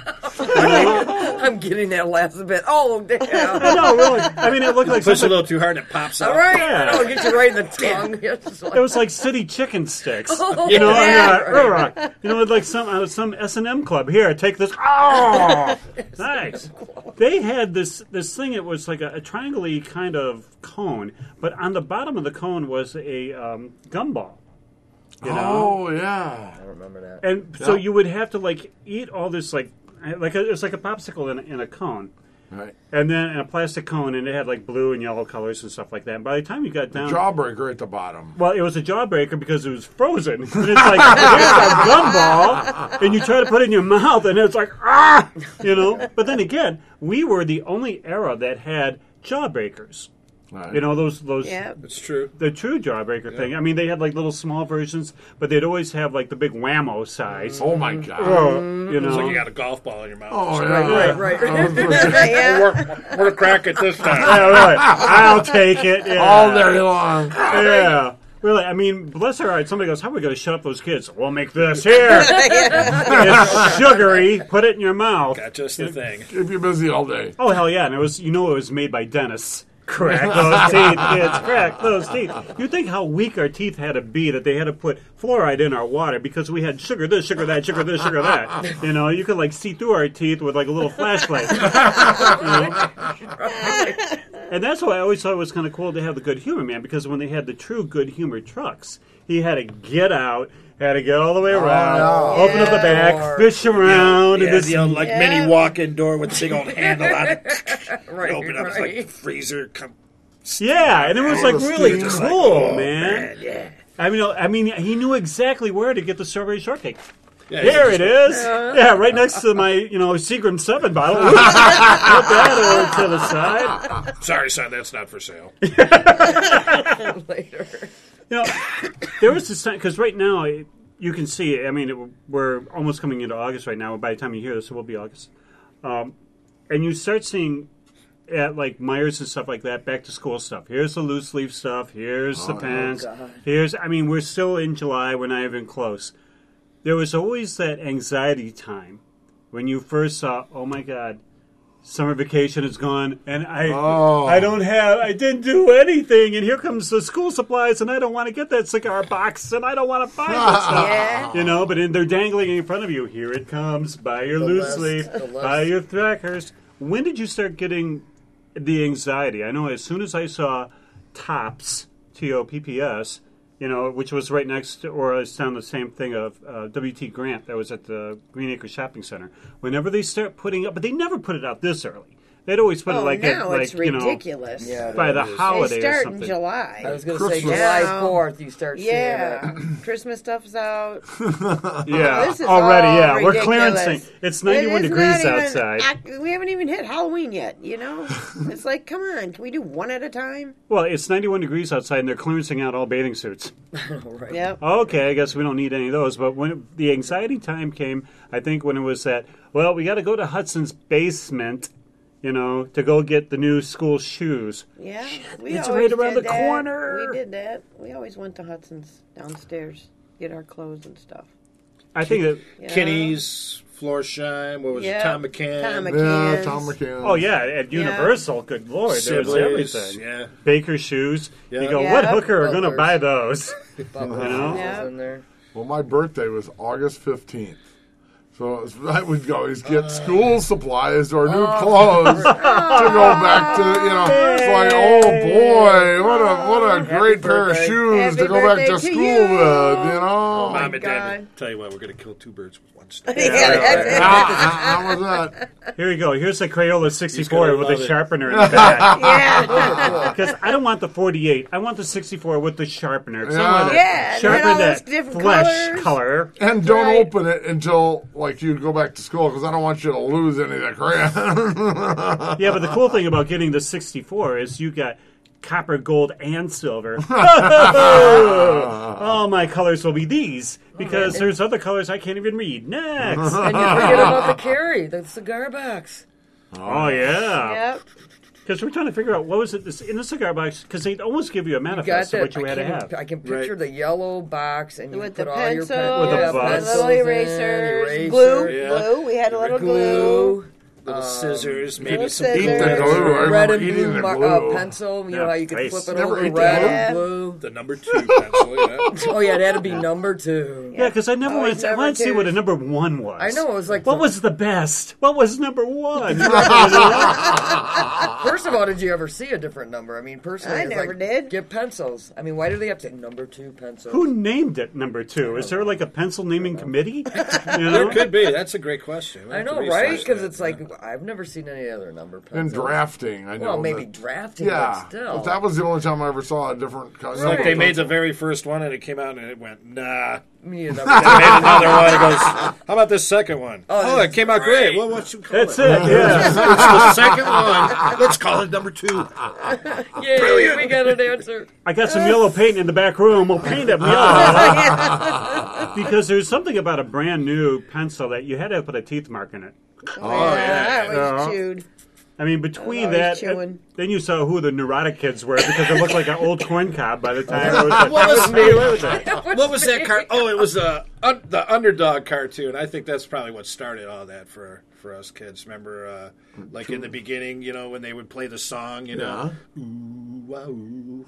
I'm getting that last bit. Oh, damn. I know, really. I mean, it looked like Push a something. little too hard and it pops out. All right. Yeah. I'll get you right in the tongue. It's like- It was like city chicken sticks, Oh, you know. yeah. and, uh, uh, you know, like some uh, some S and M club. Here, take this. Oh, nice. They had this this thing. It was like a, a triangle-y kind of cone, but on the bottom of the cone was a um, gumball. You know, Oh, yeah. I remember that. and so Yeah. you would have to like eat all this like like a, it was like a popsicle in a, in a cone. Right. And then in a plastic cone, and it had like blue and yellow colors and stuff like that. And by the time you got down, Jawbreaker at the bottom. well, it was a jawbreaker because it was frozen. And it's like, here's a gumball, and you try to put it in your mouth, and it's like, ah, you know. But then again, we were the only era that had jawbreakers. Right. You know, those those Yeah. It's true. the true jawbreaker thing. I mean, they had like little small versions, but they'd always have like the big whammo size. Oh, my God. Oh, you It's know. like you got a golf ball in your mouth. Oh, So yeah. Right, right. I was gonna say, Yeah. We're, we're crack it this time. Yeah, really. I'll take it. Yeah. all day long. Yeah. Really, I mean, bless her heart, somebody goes, how are we going to shut up those kids? We'll make this. Here. It's sugary. Put it in your mouth. Got just the thing. Keep you busy all day. Oh, hell yeah. And it was, you know, it was made by dentists. Crack those teeth, kids. Crack those teeth. You think how weak our teeth had to be that they had to put fluoride in our water because we had sugar this, sugar that, sugar this, sugar that. You know, you could like see through our teeth with like a little flashlight. You know? And that's why I always thought it was kind of cool to have the Good Humor Man, because when they had the true Good Humor trucks, he had to get out, had to get all the way around, yeah. open up the back, Yeah. fish around, Yeah, and this, the old, like Yeah. mini walk-in door with the big old handle on it. Right, Open up, it's right. like freezer. Come, yeah, and it was like the really steam. cool, oh, man. yeah. I mean, I mean, he knew exactly where to get the strawberry shortcake. Yeah, Here he's it just- is. Yeah, right next to my, you know, Seagram seven bottle. Put that over to the side. Sorry, son, that's not for sale. Later. You know, there was this time, because right now, it, you can see, it, I mean, it, we're almost coming into August right now. By the time you hear this, it will be August. Um, and you start seeing at like Myers and stuff like that, back to school stuff. Here's the loose leaf stuff. Here's the pens. God. Here's, I mean, we're still in July. We're not even close. There was always that anxiety time when you first saw, oh my God, summer vacation is gone, and I Oh. I don't have, I didn't do anything, and here comes the school supplies, and I don't want to get that cigar box, and I don't want to buy that stuff. Yeah. You know, but in, they're dangling in front of you. Here it comes. Buy your The loose list, leaf. the list. Buy your Thrackers. When did you start getting the anxiety? I know as soon as I saw Tops, T O P P S, you know, which was right next to, or it's down the same thing of uh, W T Grant that was at the Green Acres Shopping Center. Whenever they start putting up, but they never put it out this early. They'd always put Oh, it like now at, it's like you know, ridiculous. Yeah, by the it is. holiday They or start in something. July. I was going to say Christmas. July Yeah. fourth, you start seeing Yeah, it. Christmas stuff's out. Yeah, This is already. all Yeah, we're ridiculous. clearancing. It's ninety-one It is degrees not even- outside. I- we haven't even hit Halloween yet. You know, it's like, come on, can we do one at a time? Well, it's ninety-one degrees outside, and they're clearancing out all bathing suits. Right. Yep. Okay, I guess we don't need any of those. But when the anxiety time came, I think when it was that, well, we got to go to Hudson's basement, you know, to go get the new school shoes. Yeah, we it's always right around did the that. corner. We did that. We always went to Hudson's downstairs, get our clothes and stuff. I think that. Yeah. Kitty's, Florsheim, what was Yeah. it, Tom McCann. Tom Yeah, McCann's. Tom McCann. Oh yeah, at Universal, good lord, there was Sibley's, everything. yeah. Baker shoes. Yeah. You go, Yeah. what hooker are going to Butlers. buy those? Bubbles You know? Yeah. in there. Well, my birthday was August fifteenth. So it was, I would always get school supplies or new clothes to go back to, you know, it's like, oh boy, what a what a Happy great pair of birthday. shoes Happy to go back to birthday to school you. with, you know? Oh, Mom and Dad, God. tell you what, we're going to kill two birds with one stone. Yeah, that's it. How, how, how was that? Here we go. Here's the Crayola sixty-four gonna with a love it. sharpener in the back. Yeah. Because I don't want the forty-eight. I want the sixty-four with the sharpener. 'Cause I Yeah. want to Yeah, and sharpen all that those different flesh colors. color. And don't Right. open it until like like you to go back to school because I don't want you to lose any of the crayons. Yeah, but the cool thing about getting the sixty-four is you got copper, gold, and silver. All my colors will be these because there's other colors I can't even read. Next. And you forget about the carry, the cigar box. Oh, yeah. Yep. Because we're trying to figure out what was it this, in the cigar box because they almost give you a You got manifest of that. what you I had to can, have. I can picture the yellow box and you With put the all your pencil, pen, With a yeah, buzz. pencils little in, erasers, eraser, glue, yeah. glue. We had a little glue. Little scissors, maybe little some scissors. Eat the There's glue. I red remember and eating blue the mar- glue. uh, pencil. You know Yeah, how you could nice. flip it Never over ate the red glue? and blue. the number two pencil. Yeah. Oh yeah, it had to be number two. Yeah, because I never Always wanted to, I number wanted to see twos. what a number one was. I know, it was like What the- was the best? What was number one? First of all, did you ever see a different number? I mean, personally, I it's never like, did. Get pencils. I mean, why do they have to number two pencil? Who named it number two? Is there like a pencil naming committee? You There know? could be. That's a great question. We'll I have to know, research right? Because that, it's yeah. like I've never seen any other number pencil. And drafting, I know. Well, maybe that- drafting, Yeah, but still. but that was the only time I ever saw a different. It's like they made the very first one and it came out and it went, nah. Me and They made another one. It goes, how about this second one? Oh, this it came out great. Well, what should we call That's it? it, yeah. It's the second one. Let's call it number two. Yay, we got an answer. I got some yellow paint in the back room. We'll paint them yellow. Because there's something about a brand new pencil that you had to put a teeth mark in it. Oh, yeah. I yeah. always chewed. I mean, between always that, chewing. uh, then you saw who the neurotic kids were because it looked like an old corn cob by the time it was. What was, Hey, what was that? what was that car? Oh, it was uh, un- the Underdog cartoon. I think that's probably what started all that for for us kids. Remember, uh, like in the beginning, you know, when they would play the song, you know, ooh, wow, ooh.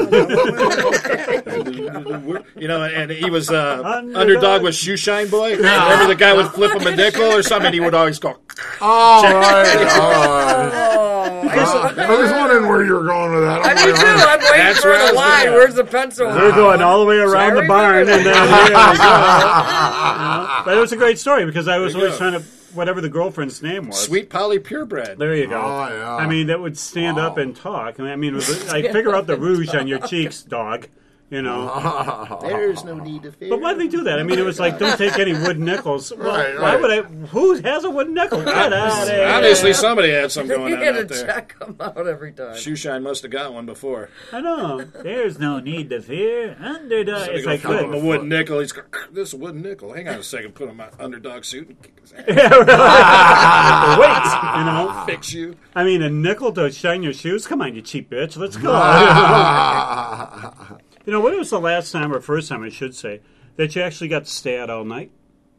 you know, and he was uh, Underdog. Underdog was Shoeshine Boy. Remember the guy would flip him a nickel or something, and he would always go. Oh, right. Oh, Oh, I, I was wondering where you were going with that. I me too. I'm waiting That's for where I the was line. going. Where's the pencil? They're going all the way around I the barn, remember and then that. there we go. You know? But it was a great story because I was There you always go. trying to whatever the girlfriend's name was. Sweet Polly Purebred. There you go. Oh, yeah. I mean, that would stand Wow. up and talk. I mean, it was like figure out the rouge on your cheeks, dog. You know. There's no need to fear. But why did they do that? I mean, it was like, don't take any wooden nickels. Well, Right, why right. would I? Who has a wooden nickel? Get out of here. Obviously, somebody had something going You on had out to there. check them out every time. Shoeshine must have got one before. I know. There's no need to fear. Underdog. So It's they like go flip him good. a wooden nickel. He's going, this is a wooden nickel. Hang on a second. Put on my Underdog suit and kick his ass. Wait, you know. Fix you. I mean, a nickel to shine your shoes. Come on, you cheap bitch. Let's go. You know, when was the last time, or first time, I should say, that you actually got to stay out all night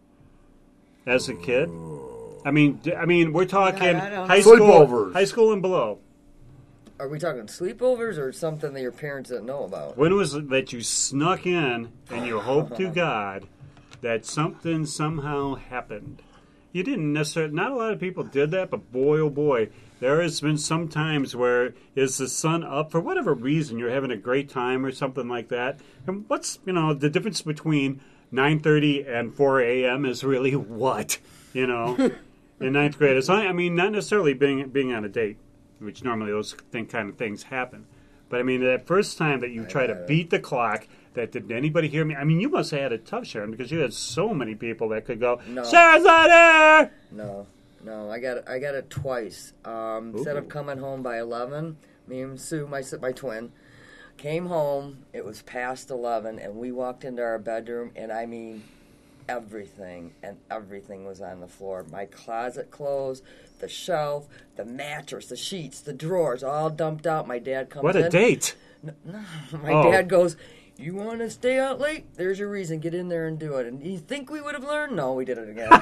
as a kid? I mean, d- I mean, we're talking I don't high know. school, Sleepovers. high school and below. Are we talking sleepovers or something that your parents didn't know about? When was it that you snuck in and you hoped to God that something somehow happened? You didn't necessarily, not a lot of people did that, but boy, oh boy, there has been some times where is the sun up for whatever reason, you're having a great time or something like that. And what's, you know, the difference between nine thirty and four a.m. is really what, you know, in ninth grade. It's not, I mean, not necessarily being being on a date, which normally those thing, kind of things happen. But I mean, that first time that you try to beat the clock, that did anybody hear me? I mean, you must have had it tough, Sharon, because you had so many people that could go, No. Sharon's not here! No, no, I got it. I got it twice. Um, instead of Ooh. coming home by eleven, me and Sue, my si- my twin, came home. It was past eleven, and we walked into our bedroom, and I mean, everything and everything was on the floor. My closet clothes, the shelf, the mattress, the sheets, the drawers, all dumped out. My dad comes What in. a date! My Oh. dad goes, "You want to stay out late? There's your reason. Get in there and do it." And you think we would have learned? No, we did it again.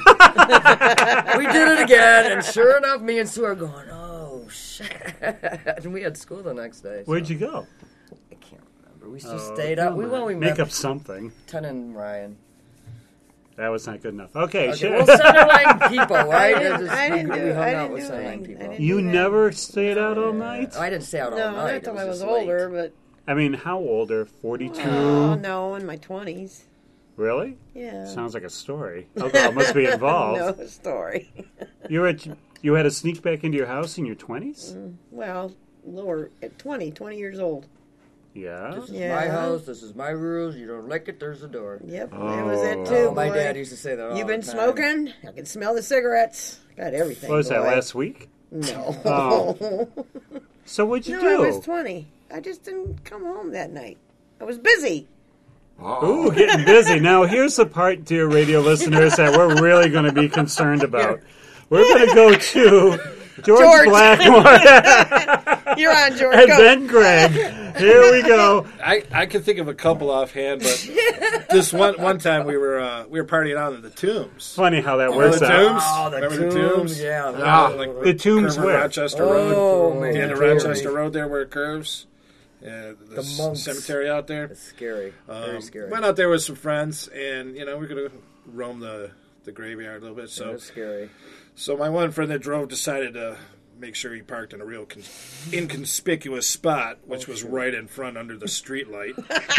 We did it again, and sure enough, me and Sue are going, "Oh shit!" And we had school the next day. so- Where'd you go? I can't remember. We just stayed out. We well, we Make met up something. Ten and Ryan. That was not good enough. Okay, Okay, Sharon. well, Centerline people, right? I didn't- Just- I didn't we, do we it. hung I out didn't with do Centerline anything. I people. didn't You do that. never stayed out all night? I didn't stay out all No, night. not It until was I was just late. older, but I mean, how older? forty-two? oh no, in my twenties. Really? Yeah. Sounds like a story. Okay, it must be involved. No story. You were at, you had to sneak back into your house in your twenties? Well, lower at twenty, twenty years old. Yeah. This is Yeah. my house. This is my rules. You don't like it, there's a door. Yep, there was that Oh. too. Oh, my boy. dad used to say that all You the been time. smoking? I can smell the cigarettes. Got everything. What was that, boy. last week? No. Oh. So what'd you no, do? I was twenty. I just didn't come home that night. I was busy. Oh. Ooh, getting busy. Now, here's the part, dear radio listeners, that we're really going to be concerned about. We're going to go to George, George. Blackmore You're on, George. and Go. then Greg. Here we go. I, I can think of a couple offhand, but this one one time we were uh, we were partying out at the Tombs. Funny how that Remember works the out. Tombs? Oh, the Remember tombs, the Tombs? yeah. Yeah. Like The Tombs curve on where? Rochester Oh, Road. man. The end of Tombs. Rochester Road there where it curves. Yeah, the, The c- monks. cemetery out there. It's scary. Very Um, scary. Went out there with some friends, and you know we're gonna roam the, the graveyard a little bit. So It's scary. so my one friend that drove decided to make sure he parked in a real con- inconspicuous spot, which was right in front under the street light.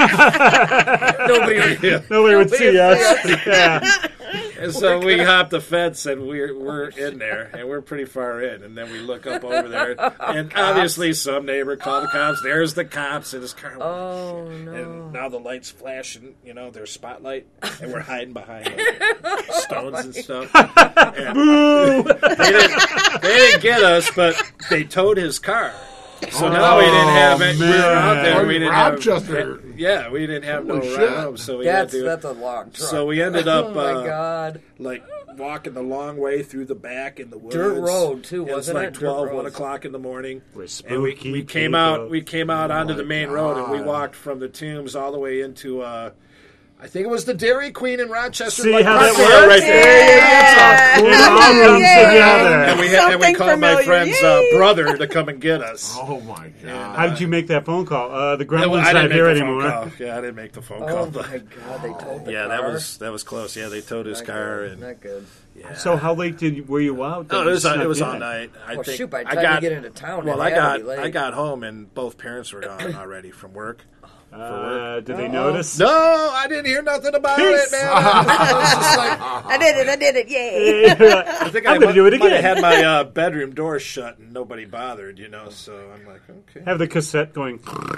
Nobody would, yeah. Nobody would see us. Yeah. And so we hopped the fence and we're we're in there and we're pretty far in, and then we look up over there and obviously some neighbor called the cops. There's the cops in his car. Oh, no. And now the lights flashing, you know, their spotlight, and we're hiding behind like, stones and stuff. And Boo! they, didn't, they didn't get us, but they towed his car. So now we didn't have it. We were out there. man. We didn't Rochester. have. Yeah, we didn't have no Holy shit. ride home, so we That's, had to. that's a long truck. So we ended up, Oh, my uh, God. like walking the long way through the back in the woods. Dirt road, too, It was wasn't like it? Dirt twelve, one road. o'clock in the morning. We're And we, spooky we came people. out. We came out onto my the main road, and we God. walked from the Tombs all the way into. Uh, I think it was the Dairy Queen in Rochester. See like how right that there, works? right there. It all comes together. And we had, and we Something called my familiar. friend's uh, Yay. brother to come and get us. Oh my god! How did you make that phone call? Uh, the Yeah, well, gremlin's I not didn't here make the phone anymore. call. Yeah, I didn't make the phone Oh, call. my God. They towed the yeah, car. that was that was close. Yeah, they towed his Not car, good. and Not good. yeah. So how late did you, were you out? that Oh, it you was uh, snuck it was in? all night. I Well, think shoot, by the I time got you get into town, well, it I had got to be late. I got home and both parents were gone already from work. Uh, did they Uh-oh. notice? No, I didn't hear nothing about Peace. it, man. I was just like, I did it. I did it. Yay. I think I'm I gonna do it might have again. had my uh, bedroom door shut and nobody bothered, you know. So I'm like, okay. Have the cassette going.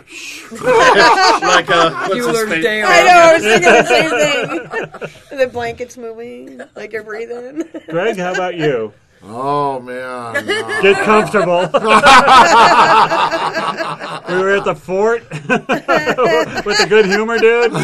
like uh, what's his Bueller's face? Day I know. I was thinking the same thing. The blanket's moving, like you're breathing. Greg, how about you? Oh man! Uh, Get comfortable. We were at the fort with the good humor,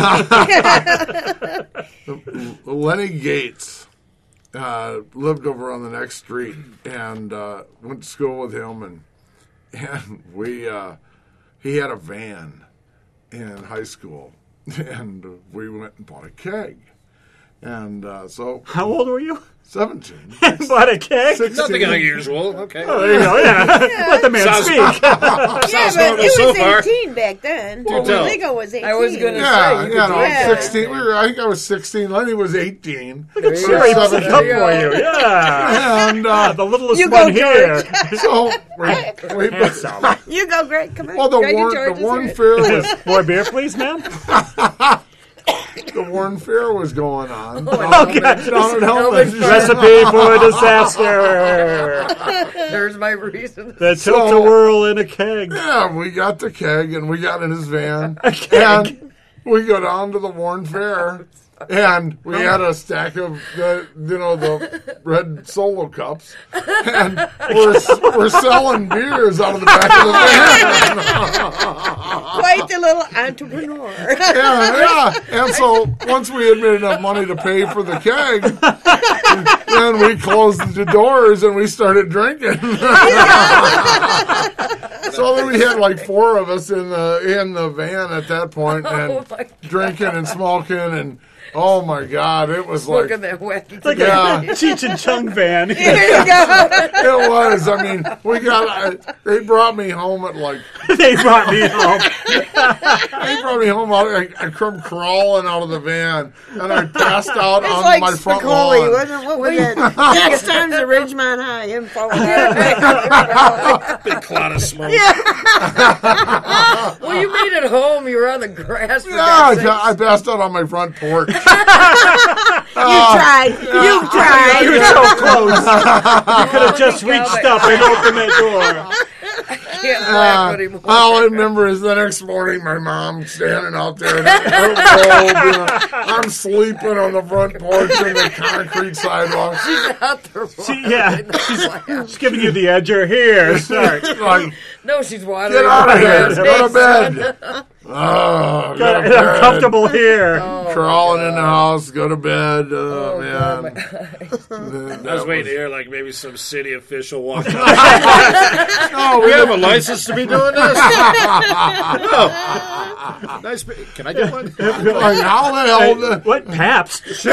dude. Lenny Gates uh, lived over on the next street, and uh, went to school with him, and and we uh, he had a van in high school, and we went and bought a keg, and uh, so How old were you? seventeen. Bought a keg? Nothing unusual. Okay. Oh, there you go, yeah. Let the man Sounds- speak. Yeah, Sounds but normal it so was far. eighteen back then. Do Well, tell. Ligo was eighteen. I was gonna Yeah, say, you yeah, could no, do that. sixteen. We were, I think I was sixteen. Lenny was eighteen. There you Siri go. put it up for you. Yeah. And uh, The littlest You go, one here. so we, we Handsome. You go, Greg. Come on. well, the Greg and Warren, George the is Warren here. Fair was More beer, please, ma'am? the Warren Fair was going on. Okay. Down at Helmets. Recipe for disaster. There's my reason. The So- tilt-a-whirl in a keg. Yeah, we got the keg and we got in his van. keg. And we go down to the Warren Fair. And we had a stack of the, you know, the red Solo cups, and we're we're selling beers out of the back of the van. Quite the little entrepreneur. Yeah, yeah. And so once we had made enough money to pay for the keg, then we closed the doors and we started drinking. So then we had like four of us in the in the van at that point, and Oh, my God. drinking and smoking, and oh my God, it was Look like at that wacky Like Yeah. a Cheech and Chung van. Here you go. it was. I mean, we got. I, they brought me home at like They brought me home. they brought me home. I, I come crawling out of the van, and I passed out It's on like my front Spicoli, lawn. wasn't it? What was it? Next time's the Ridgemont High. Him falling Big cloud of smoke. Well, you made it home. You were on the grass. For Yeah, I, God's I sakes. passed out on my front porch. You tried. You tried. You were so close. You could have just reached up and opened that door. can't Uh, laugh anymore. all I remember is the next morning, my mom standing out there. In her robe, you know, I'm sleeping on the front porch in the concrete sidewalk. Out there She, yeah, she's, she's giving you the edger here. Sorry. Like, No, she's watering. get out of her here. ass. Go to bed. Oh, go to I'm bed. comfortable here. Oh, Crawling in the house, go to bed. Oh, oh, God, man. my- I was waiting to hear like maybe some city official walk up. Oh, We have a license to be doing this. Oh, nice. bi- Can I get one? like, how the hell? the- What? Pabst? Sure.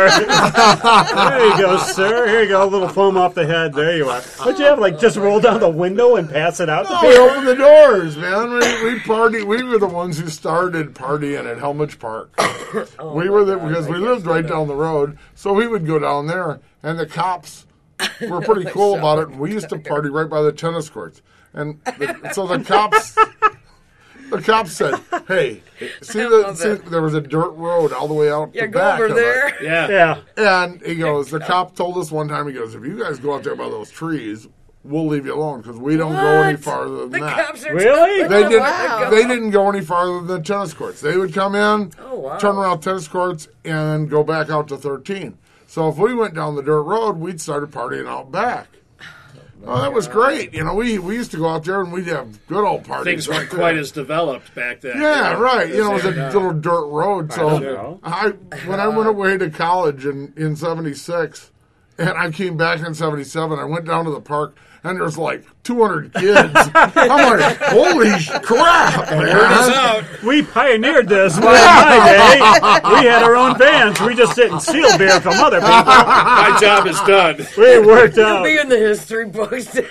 There you go, sir. Here you go. A little foam off the head. There you are. What'd you have? Like just roll down the window and pass it out to Oh, we people? opened the doors, man. We, we party. We were the ones who started partying at Helmich Park. we were the, because we lived right down the road, so we would go down there, and the cops were pretty cool about it. And we used to party right by the tennis courts, and the, so the cops. The cops said, "Hey, see, the, love see it. there was a dirt road all the way out Yeah, the go back over of there. it." Yeah. Yeah. And he goes, the cop told us one time, he goes, "If you guys go out there by those trees, we'll leave you alone because we don't go any What? farther than The that." cops are Really? They didn't. Wow. They didn't go any farther than tennis courts. They would come in, Oh, wow. turn around tennis courts, and then go back out to thirteen. So if we went down the dirt road, we'd started partying out back. Oh, that was great. You know, we we used to go out there and we'd have good old parties. Things weren't out there. quite as developed back then. Yeah, you know, right. You as know, it was they a are now. little dirt road. So know. I, when I went away to college in in seventy-six, and I came back in seventy-seven, I went down to the park. And there's like two hundred kids. I'm like, holy crap, Word is man. out. We pioneered this. Well, in my day, we had our own vans. We just didn't steal beer from other people. My job is done. We worked out. Be in the history books. The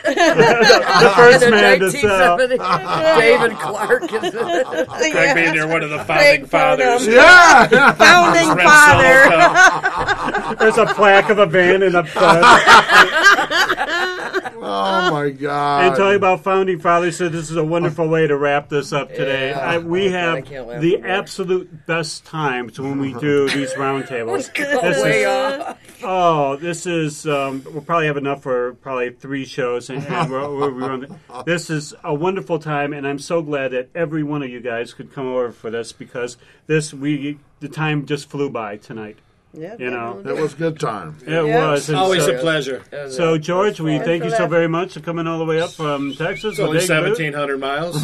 first In the man to sell. nineteen seventy, David Clark is in it. Craig being there, one of the founding Big fathers. photo. Yeah. Founding Red father. Solo, There's a plaque of a van in the front. Oh, my God. And talking about founding fathers, so this is a wonderful way to wrap this up today. Yeah. I, we Oh, God, I have can't laugh the anymore. absolute best times when we do these roundtables. Go This way is, off. oh, this is, um, we'll probably have enough for probably three shows. And, and we're, we're, we're on the, this is a wonderful time, and I'm so glad that every one of you guys could come over for this because this, we, the time just flew by tonight. Yeah, You know, It was a good time. It Yeah. was. And Always so, a pleasure. So, George, we fun. thank you for so that. very much for coming all the way up from Texas. It's only With Big Boot. seventeen hundred miles.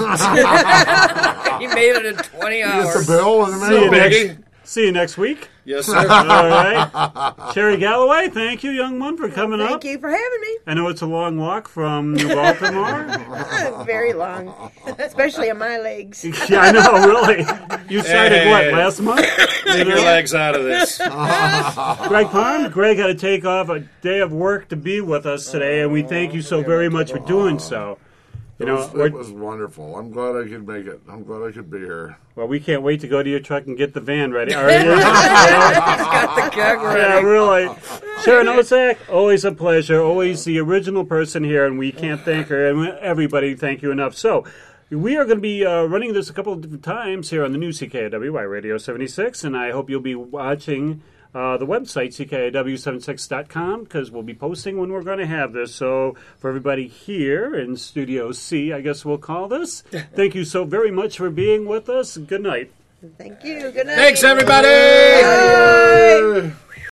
He made it in twenty Get the hours. bill in a See you, minute. Biggie. next, see you next week. Yes, sir. All right. Sherry Galloway, thank you, young one, for coming up. Thank you for having me. I know it's a long walk from New Baltimore. Very long, especially on my legs. Yeah, I know, really. You started Hey. what, last month? Take your legs out of this. Greg Parm, Greg had to take off a day of work to be with us today, and we thank you so very much for doing so. You It know, was, we're- it was wonderful. I'm glad I could make it. I'm glad I could be here. well, we can't wait to go to your truck and get the van ready. Are you? Got the keg Yeah, ready. really. Sharon Osak, always a pleasure. Always the original person here, and we can't thank her. And everybody, thank you enough. So, we are going to be uh, running this a couple of different times here on the new C K A W Y Radio seventy-six, and I hope you'll be watching uh, the website, C K A W seventy-six dot com, because we'll be posting when we're going to have this. So, for everybody here in Studio C, I guess we'll call this, thank you so very much for being with us. Good night. Thank you. Good night. Thanks, everybody.